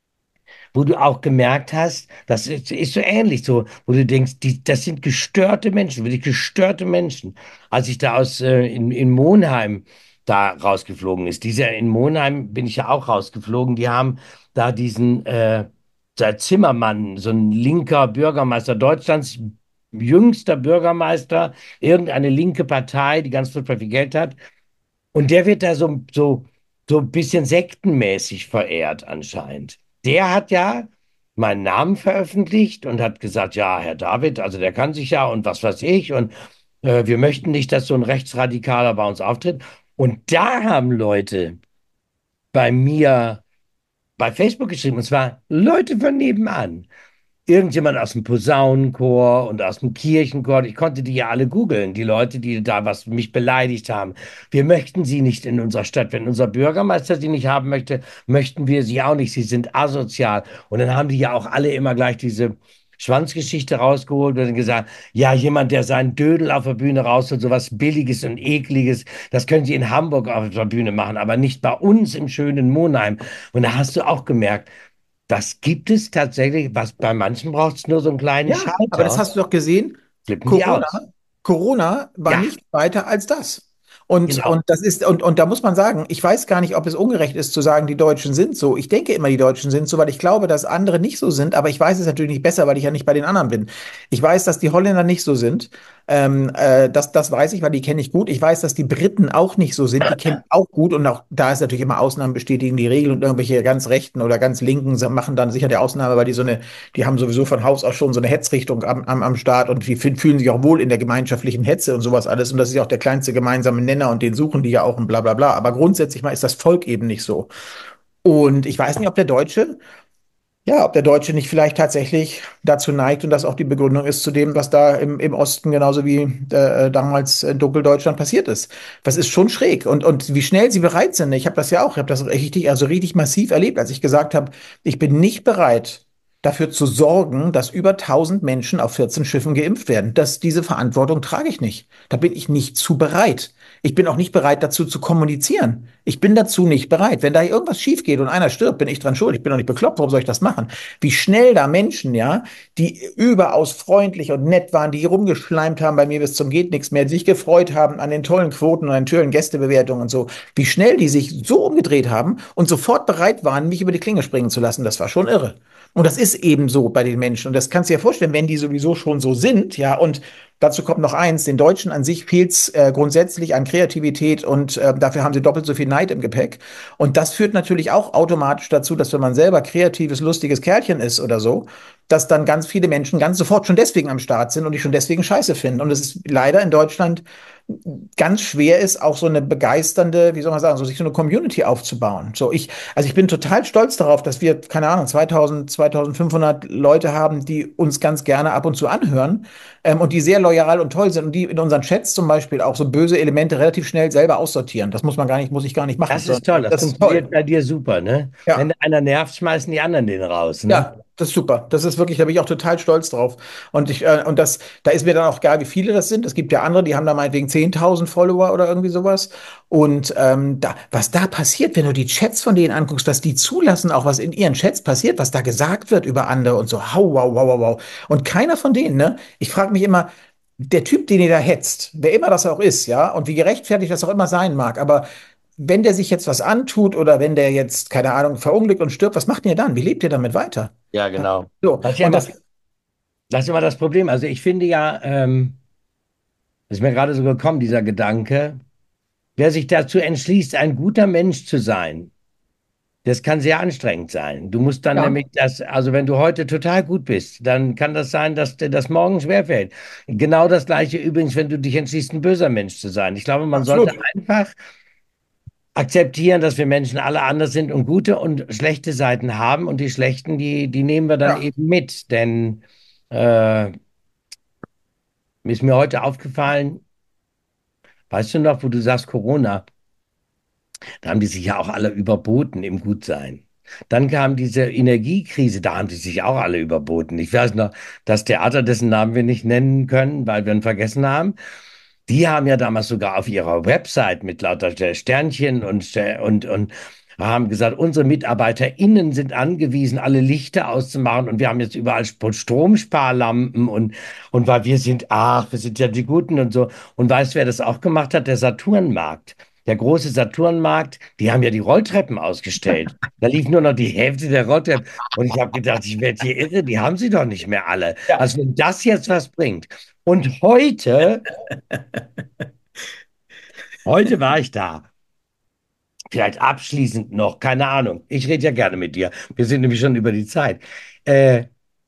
wo du auch gemerkt hast, das ist, ist so ähnlich, so, wo du denkst, die, das sind gestörte Menschen, wirklich gestörte Menschen. Als ich da aus äh, in, in Monheim da rausgeflogen ist, dieser in Monheim bin ich ja auch rausgeflogen, die haben da diesen äh, der Zimmermann, so ein linker Bürgermeister Deutschlands, jüngster Bürgermeister, irgendeine linke Partei, die ganz furchtbar viel Geld hat. Und der wird da so, so, so ein bisschen sektenmäßig verehrt anscheinend. Der hat ja meinen Namen veröffentlicht und hat gesagt, ja, Herr David, also der kann sich ja und was weiß ich und äh, wir möchten nicht, dass so ein Rechtsradikaler bei uns auftritt. Und da haben Leute bei mir bei Facebook geschrieben, und zwar Leute von nebenan, irgendjemand aus dem Posaunenchor und aus dem Kirchenchor. Ich konnte die ja alle googeln, die Leute, die da was mich beleidigt haben. Wir möchten sie nicht in unserer Stadt. Wenn unser Bürgermeister sie nicht haben möchte, möchten wir sie auch nicht. Sie sind asozial. Und dann haben die ja auch alle immer gleich diese Schwanzgeschichte rausgeholt und gesagt, ja, jemand, der seinen Dödel auf der Bühne rausholt, sowas Billiges und Ekliges, das können Sie in Hamburg auf der Bühne machen, aber nicht bei uns im schönen Monheim. Und da hast du auch gemerkt, das gibt es tatsächlich, was bei manchen braucht es nur so einen kleinen ja, aber das Schalter, hast du doch gesehen. flippen die Corona, aus. Corona war Ja, nicht weiter als das. Und, genau. und das ist, und, und da muss man sagen, ich weiß gar nicht, ob es ungerecht ist zu sagen, die Deutschen sind so. Ich denke immer, die Deutschen sind so, weil ich glaube, dass andere nicht so sind, aber ich weiß es natürlich nicht besser, weil ich ja nicht bei den anderen bin. Ich weiß, dass die Holländer nicht so sind. Ähm, äh, das, das weiß ich, weil die kenne ich gut. Ich weiß, dass die Briten auch nicht so sind. Die kenne ich auch gut. Und auch da ist natürlich immer Ausnahmen bestätigen die Regel und irgendwelche ganz Rechten oder ganz Linken machen dann sicher die Ausnahme, weil die so eine, die haben sowieso von Haus aus schon so eine Hetzrichtung am, am, am Start und die fühlen sich auch wohl in der gemeinschaftlichen Hetze und sowas alles. Und das ist ja auch der kleinste gemeinsame Nenner und den suchen die ja auch und bla bla bla. Aber grundsätzlich mal ist das Volk eben nicht so. Und ich weiß nicht, ob der Deutsche ja, ob der Deutsche nicht vielleicht tatsächlich dazu neigt und das auch die Begründung ist zu dem, was da im, im Osten genauso wie äh, damals in Dunkeldeutschland passiert ist. Das ist schon schräg. Und, und wie schnell sie bereit sind. Ich habe das ja auch, ich habe das richtig, also richtig massiv erlebt, als ich gesagt habe, ich bin nicht bereit, dafür zu sorgen, dass über tausend Menschen auf vierzehn Schiffen geimpft werden. Das, diese Verantwortung trage ich nicht. Da bin ich nicht zu bereit. Ich bin auch nicht bereit, dazu zu kommunizieren. Ich bin dazu nicht bereit. Wenn da irgendwas schief geht und einer stirbt, bin ich dran schuld. Ich bin doch nicht bekloppt. Warum soll ich das machen? Wie schnell da Menschen, ja, die überaus freundlich und nett waren, die rumgeschleimt haben bei mir bis zum geht nichts mehr, die sich gefreut haben an den tollen Quoten und an den tollen Gästebewertungen und so, wie schnell die sich so umgedreht haben und sofort bereit waren, mich über die Klinge springen zu lassen, das war schon irre. Und das ist eben so bei den Menschen. Und das kannst du dir vorstellen, wenn die sowieso schon so sind, ja, und dazu kommt noch eins, den Deutschen an sich fehlt es äh, grundsätzlich an Kreativität und äh, dafür haben sie doppelt so viel Neid im Gepäck. Und das führt natürlich auch automatisch dazu, dass wenn man selber kreatives, lustiges Kerlchen ist oder so, dass dann ganz viele Menschen ganz sofort schon deswegen am Start sind und die schon deswegen scheiße finden. Und es ist leider in Deutschland ganz schwer ist, auch so eine begeisternde, wie soll man sagen, so sich so eine Community aufzubauen. So ich, also ich bin total stolz darauf, dass wir, keine Ahnung, zweitausend, zweitausendfünfhundert Leute haben, die uns ganz gerne ab und zu anhören ähm, und die sehr loyal und toll sind und die in unseren Chats zum Beispiel auch so böse Elemente relativ schnell selber aussortieren. Das muss man gar nicht, muss ich gar nicht machen, Das ist sondern toll, das das ist funktioniert toll. bei dir super, ne? Wenn Ja. einer nervt, schmeißen die anderen den raus, ne? Ja, das ist super. Das ist wirklich, da bin ich auch total stolz drauf. Und ich, äh, und das, da ist mir dann auch egal, wie viele das sind. Es gibt ja andere, die haben da meinetwegen zehntausend Follower oder irgendwie sowas. Und ähm, da, was da passiert, wenn du die Chats von denen anguckst, was die zulassen, auch was in ihren Chats passiert, was da gesagt wird über andere und so, wow, wow, wow, wow, wow. Und keiner von denen, ne? Ich frage mich immer, der Typ, den ihr da hetzt, wer immer das auch ist, ja, und wie gerechtfertigt das auch immer sein mag, aber wenn der sich jetzt was antut oder wenn der jetzt, keine Ahnung, verunglückt und stirbt, was macht ihr dann? Wie lebt ihr damit weiter? Ja, genau. So, Das ist ja und immer, das, das ist immer das Problem. Also ich finde ja, ähm, ist mir gerade so gekommen, dieser Gedanke, wer sich dazu entschließt, ein guter Mensch zu sein, das kann sehr anstrengend sein. Du musst dann ja, nämlich das, also wenn du heute total gut bist, dann kann das sein, dass dir das morgen schwerfällt. Genau das Gleiche übrigens, wenn du dich entschließt, ein böser Mensch zu sein. Ich glaube, man sollte absolut. einfach akzeptieren, dass wir Menschen alle anders sind und gute und schlechte Seiten haben und die schlechten, die, die nehmen wir dann Ja. eben mit. Denn äh, ist mir heute aufgefallen, weißt du noch, wo du sagst Corona, da haben die sich ja auch alle überboten im Gutsein. Dann kam diese Energiekrise, da haben die sich auch alle überboten. Ich weiß noch, das Theater, dessen Namen wir nicht nennen können, weil wir ihn vergessen haben, die haben ja damals sogar auf ihrer Website mit lauter Sternchen und, und, und haben gesagt, unsere MitarbeiterInnen sind angewiesen, alle Lichter auszumachen und wir haben jetzt überall Stromsparlampen und, und weil wir sind, ach, wir sind ja die Guten und so. Und weißt du, wer das auch gemacht hat? Der Saturnmarkt. Der große Saturnmarkt, die haben ja die Rolltreppen ausgestellt. Da lief nur noch die Hälfte der Rolltreppen. Und ich habe gedacht, ich werde hier irre, die haben sie doch nicht mehr alle. Ja. Also wenn das jetzt was bringt. Und heute Heute war ich da. Vielleicht abschließend noch, keine Ahnung. Ich rede ja gerne mit dir. Wir sind nämlich schon über die Zeit. Äh,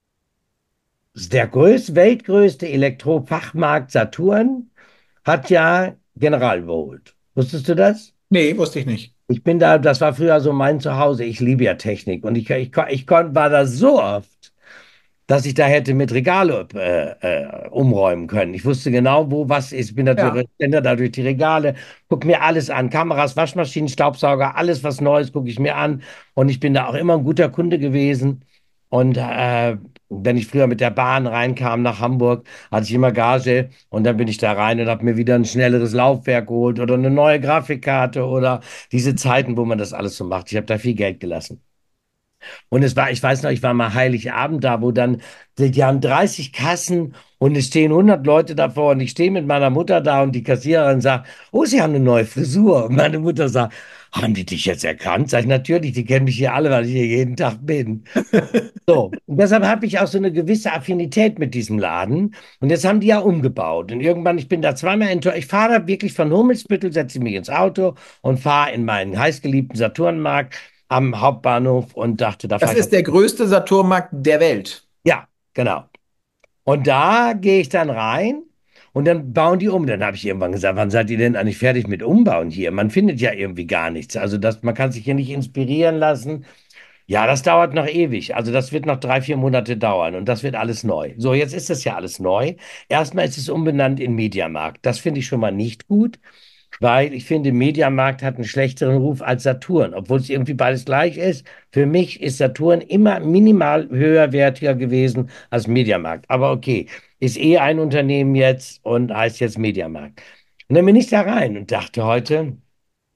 Der größte, weltgrößte Elektrofachmarkt Saturn hat ja General überholt. Wusstest du das? Nee, wusste ich nicht. Ich bin da, das war früher so mein Zuhause. Ich liebe ja Technik und ich, ich, ich, kon- war da so oft, dass ich da hätte mit Regale äh, äh, umräumen können. Ich wusste genau, wo was ist. Ich bin Ja. natürlich da durch die Regale, gucke mir alles an. Kameras, Waschmaschinen, Staubsauger, alles was Neues gucke ich mir an. Und ich bin da auch immer ein guter Kunde gewesen. Und äh, wenn ich früher mit der Bahn reinkam nach Hamburg, hatte ich immer Gage und dann bin ich da rein und habe mir wieder ein schnelleres Laufwerk geholt oder eine neue Grafikkarte oder diese Zeiten, wo man das alles so macht. Ich habe da viel Geld gelassen. Und es war, ich weiß noch, ich war mal Heiligabend da, wo dann, die, die haben dreißig Kassen und es stehen hundert Leute davor und ich stehe mit meiner Mutter da und die Kassiererin sagt, oh, Sie haben eine neue Frisur. Und meine Mutter sagt, haben die dich jetzt erkannt? Sag ich, natürlich, die kennen mich hier alle, weil ich hier jeden Tag bin. So, und deshalb habe ich auch so eine gewisse Affinität mit diesem Laden. Und jetzt haben die ja umgebaut. Und irgendwann, ich bin da zweimal enttäuscht. Ich fahre da wirklich von Hummelsbüttel, setze mich ins Auto und fahre in meinen heißgeliebten Saturnmarkt am Hauptbahnhof und dachte, da Das fahre ich ist jetzt. der größte Saturnmarkt der Welt. Ja, genau. Und da gehe ich dann rein und dann bauen die um. Dann habe ich irgendwann gesagt, wann seid ihr denn eigentlich fertig mit Umbauen hier? Man findet ja irgendwie gar nichts. Also das, man kann sich hier nicht inspirieren lassen. Ja, das dauert noch ewig. Also das wird noch drei, vier Monate dauern und das wird alles neu. So, jetzt ist das ja alles neu. Erstmal ist es umbenannt in Mediamarkt. Das finde ich schon mal nicht gut, weil ich finde, Mediamarkt hat einen schlechteren Ruf als Saturn, obwohl es irgendwie beides gleich ist. Für mich ist Saturn immer minimal höherwertiger gewesen als Mediamarkt. Aber okay, ist eh ein Unternehmen jetzt und heißt jetzt Mediamarkt. Und dann bin ich da rein und dachte heute,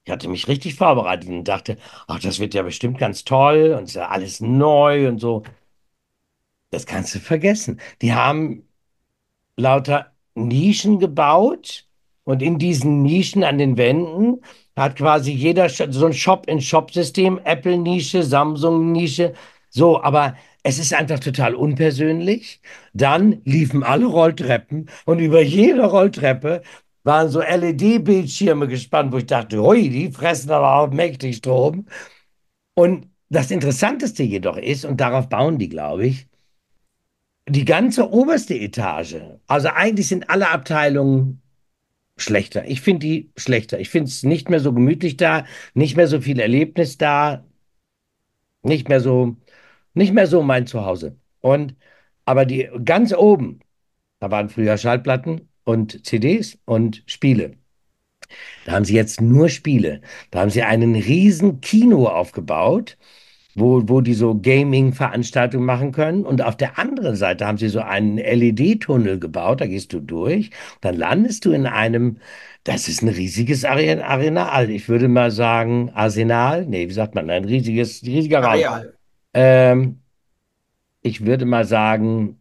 Ich hatte mich richtig vorbereitet und dachte, ach, das wird ja bestimmt ganz toll und ist ja alles neu und so. Das kannst du vergessen. Die haben lauter Nischen gebaut und in diesen Nischen an den Wänden hat quasi jeder Sh- so ein Shop-in-Shop-System, Apple-Nische, Samsung-Nische, so, aber es ist einfach total unpersönlich. Dann liefen alle Rolltreppen und über jede Rolltreppe waren so L E D-Bildschirme gespannt, wo ich dachte, hui, die fressen aber auch mächtig Strom. Und das Interessanteste jedoch ist, und darauf bauen die, glaube ich, die ganze oberste Etage, also eigentlich sind alle Abteilungen schlechter. Ich finde die schlechter. Ich finde es nicht mehr so gemütlich da, nicht mehr so viel Erlebnis da, nicht mehr so, nicht mehr so mein Zuhause. Und aber die ganz oben, da waren früher Schallplatten und C Ds und Spiele. Da haben sie jetzt nur Spiele. Da haben sie einen riesen Kino aufgebaut, wo, wo die so Gaming-Veranstaltungen machen können. Und auf der anderen Seite haben sie so einen L E D-Tunnel gebaut, da gehst du durch, dann landest du in einem, das ist ein riesiges Are- Arenal. Ich würde mal sagen, Arsenal, nee, wie sagt man, ein riesiges, riesiger Raum. Areal. Ähm, ich würde mal sagen,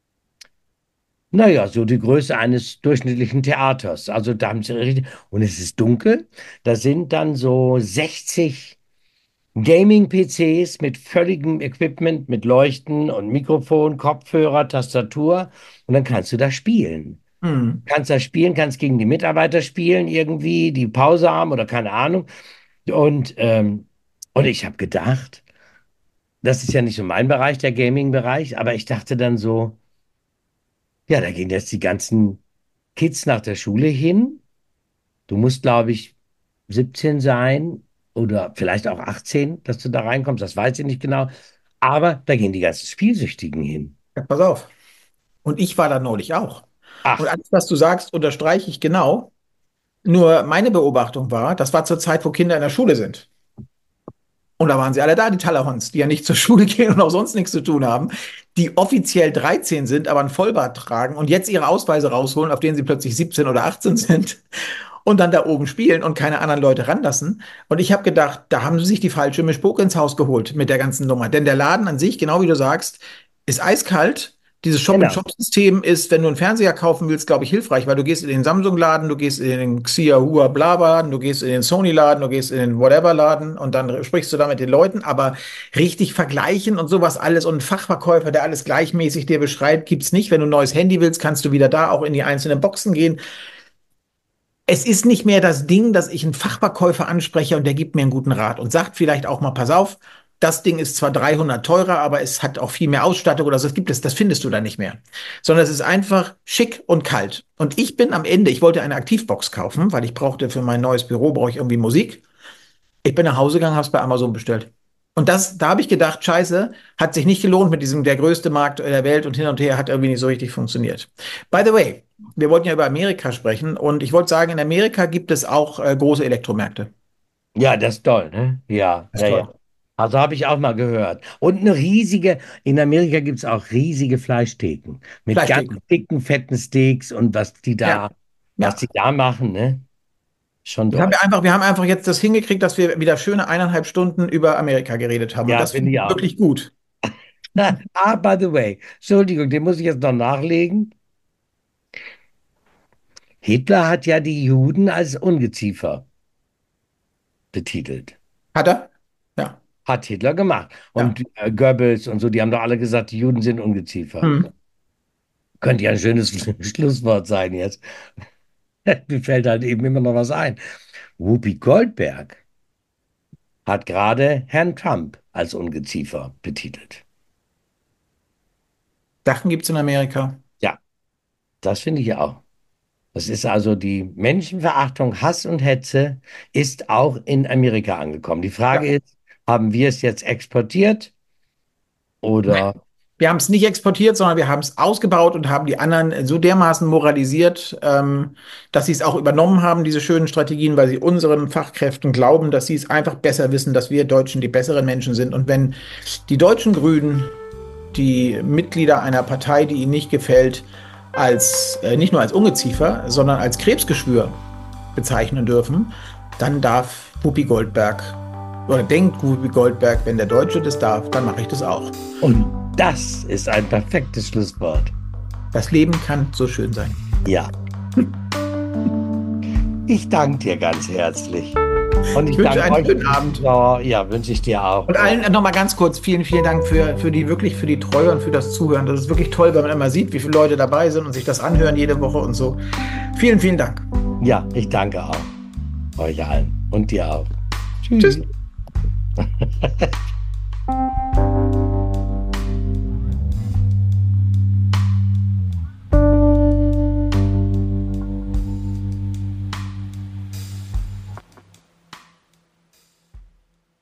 naja, so die Größe eines durchschnittlichen Theaters. Also da haben sie richtig, und es ist dunkel. Da sind dann so sechzig Gaming-P Cs mit völligem Equipment, mit Leuchten und Mikrofon, Kopfhörer, Tastatur. Und dann kannst du da spielen. Hm. Kannst da spielen, kannst gegen die Mitarbeiter spielen, irgendwie, die Pause haben oder keine Ahnung. Und, ähm, und ich habe gedacht, das ist ja nicht so mein Bereich, der Gaming-Bereich, aber ich dachte dann so, ja, da gehen jetzt die ganzen Kids nach der Schule hin. Du musst, glaube ich, siebzehn sein oder vielleicht auch achtzehn, dass du da reinkommst. Das weiß ich nicht genau. Aber da gehen die ganzen Spielsüchtigen hin. Ja, pass auf. Und ich war da neulich auch. Und Ach, alles, was du sagst, unterstreiche ich genau. Nur meine Beobachtung war, das war zur Zeit, wo Kinder in der Schule sind. Und da waren sie alle da, die Talahons, die ja nicht zur Schule gehen und auch sonst nichts zu tun haben, die offiziell dreizehn sind, aber ein Vollbart tragen und jetzt ihre Ausweise rausholen, auf denen sie plötzlich siebzehn oder achtzehn sind und dann da oben spielen und keine anderen Leute ranlassen. Und ich habe gedacht, da haben sie sich die falsche Mischpoke ins Haus geholt mit der ganzen Nummer. Denn der Laden an sich, genau wie du sagst, ist eiskalt. Dieses genau. Shop-in-Shop-System ist, wenn du einen Fernseher kaufen willst, glaube ich, hilfreich, weil du gehst in den Samsung-Laden, du gehst in den Xiaohua Bla-Laden, du gehst in den Sony-Laden, du gehst in den Whatever-Laden und dann sprichst du da mit den Leuten, aber richtig vergleichen und sowas alles und ein Fachverkäufer, der alles gleichmäßig dir beschreibt, gibt's nicht. Wenn du ein neues Handy willst, kannst du wieder da auch in die einzelnen Boxen gehen. Es ist nicht mehr das Ding, dass ich einen Fachverkäufer anspreche und der gibt mir einen guten Rat und sagt vielleicht auch mal, pass auf, das Ding ist zwar dreihundert teurer, aber es hat auch viel mehr Ausstattung oder so. Das gibt es, das findest du da nicht mehr. Sondern es ist einfach schick und kalt. Und ich bin am Ende, ich wollte eine Aktivbox kaufen, weil ich brauchte für mein neues Büro, brauche ich irgendwie Musik. Ich bin nach Hause gegangen, habe es bei Amazon bestellt. Und das, da habe ich gedacht, scheiße, hat sich nicht gelohnt mit diesem der größte Markt der Welt und hin und her hat irgendwie nicht so richtig funktioniert. By the way, wir wollten ja über Amerika sprechen und ich wollte sagen, in Amerika gibt es auch äh, große Elektromärkte. Ja, das ist toll, ne? Ja, Das ist ja, ja. toll. Also habe ich auch mal gehört. Und eine riesige, in Amerika gibt es auch riesige Fleischtheken mit ganz Fleischtheke. dicken, fetten Steaks und was die Ja, da, was die ja. da machen, ne? Schon Jetzt haben toll. wir einfach, wir haben einfach jetzt das hingekriegt, dass wir wieder schöne eineinhalb Stunden über Amerika geredet haben. Und Ja, das finde finde ich ich auch. wirklich gut. Ah, by the way, Entschuldigung, den muss ich jetzt noch nachlegen. Hitler hat ja die Juden als Ungeziefer betitelt. Hat er? Ja, Hat Hitler gemacht. ja. Und äh, Goebbels und so, die haben doch alle gesagt, die Juden sind Ungeziefer. Hm. Könnte ja ein schönes Schlusswort sein jetzt. Mir fällt halt eben immer noch was ein. Whoopi Goldberg hat gerade Herrn Trump als Ungeziefer betitelt. Sachen gibt es in Amerika. Ja, das finde ich auch. Das ist also die Menschenverachtung, Hass und Hetze ist auch in Amerika angekommen. Die Frage Ja. ist, haben wir es jetzt exportiert Nein. oder Wir haben es nicht exportiert, sondern wir haben es ausgebaut und haben die anderen so dermaßen moralisiert, ähm, dass sie es auch übernommen haben, diese schönen Strategien, weil sie unseren Fachkräften glauben, dass sie es einfach besser wissen, dass wir Deutschen die besseren Menschen sind. Und wenn die deutschen Grünen die Mitglieder einer Partei, die ihnen nicht gefällt, als äh, nicht nur als Ungeziefer, sondern als Krebsgeschwür bezeichnen dürfen, dann darf Whoopi Goldberg oder denkt Whoopi Goldberg, wenn der Deutsche das darf, dann mache ich das auch. Und das ist ein perfektes Schlusswort. Das Leben kann so schön sein. Ja. Ich danke dir ganz herzlich. Und ich, Ich wünsche danke einen euch. schönen Abend. Oh, ja, wünsche ich dir auch. Und allen nochmal ganz kurz, vielen, vielen Dank für, für die wirklich für die Treue und für das Zuhören. Das ist wirklich toll, wenn man immer sieht, wie viele Leute dabei sind und sich das anhören jede Woche und so. Vielen, vielen Dank. Ja, ich danke auch. Euch allen. Und dir auch. Tschüss. Tschüss.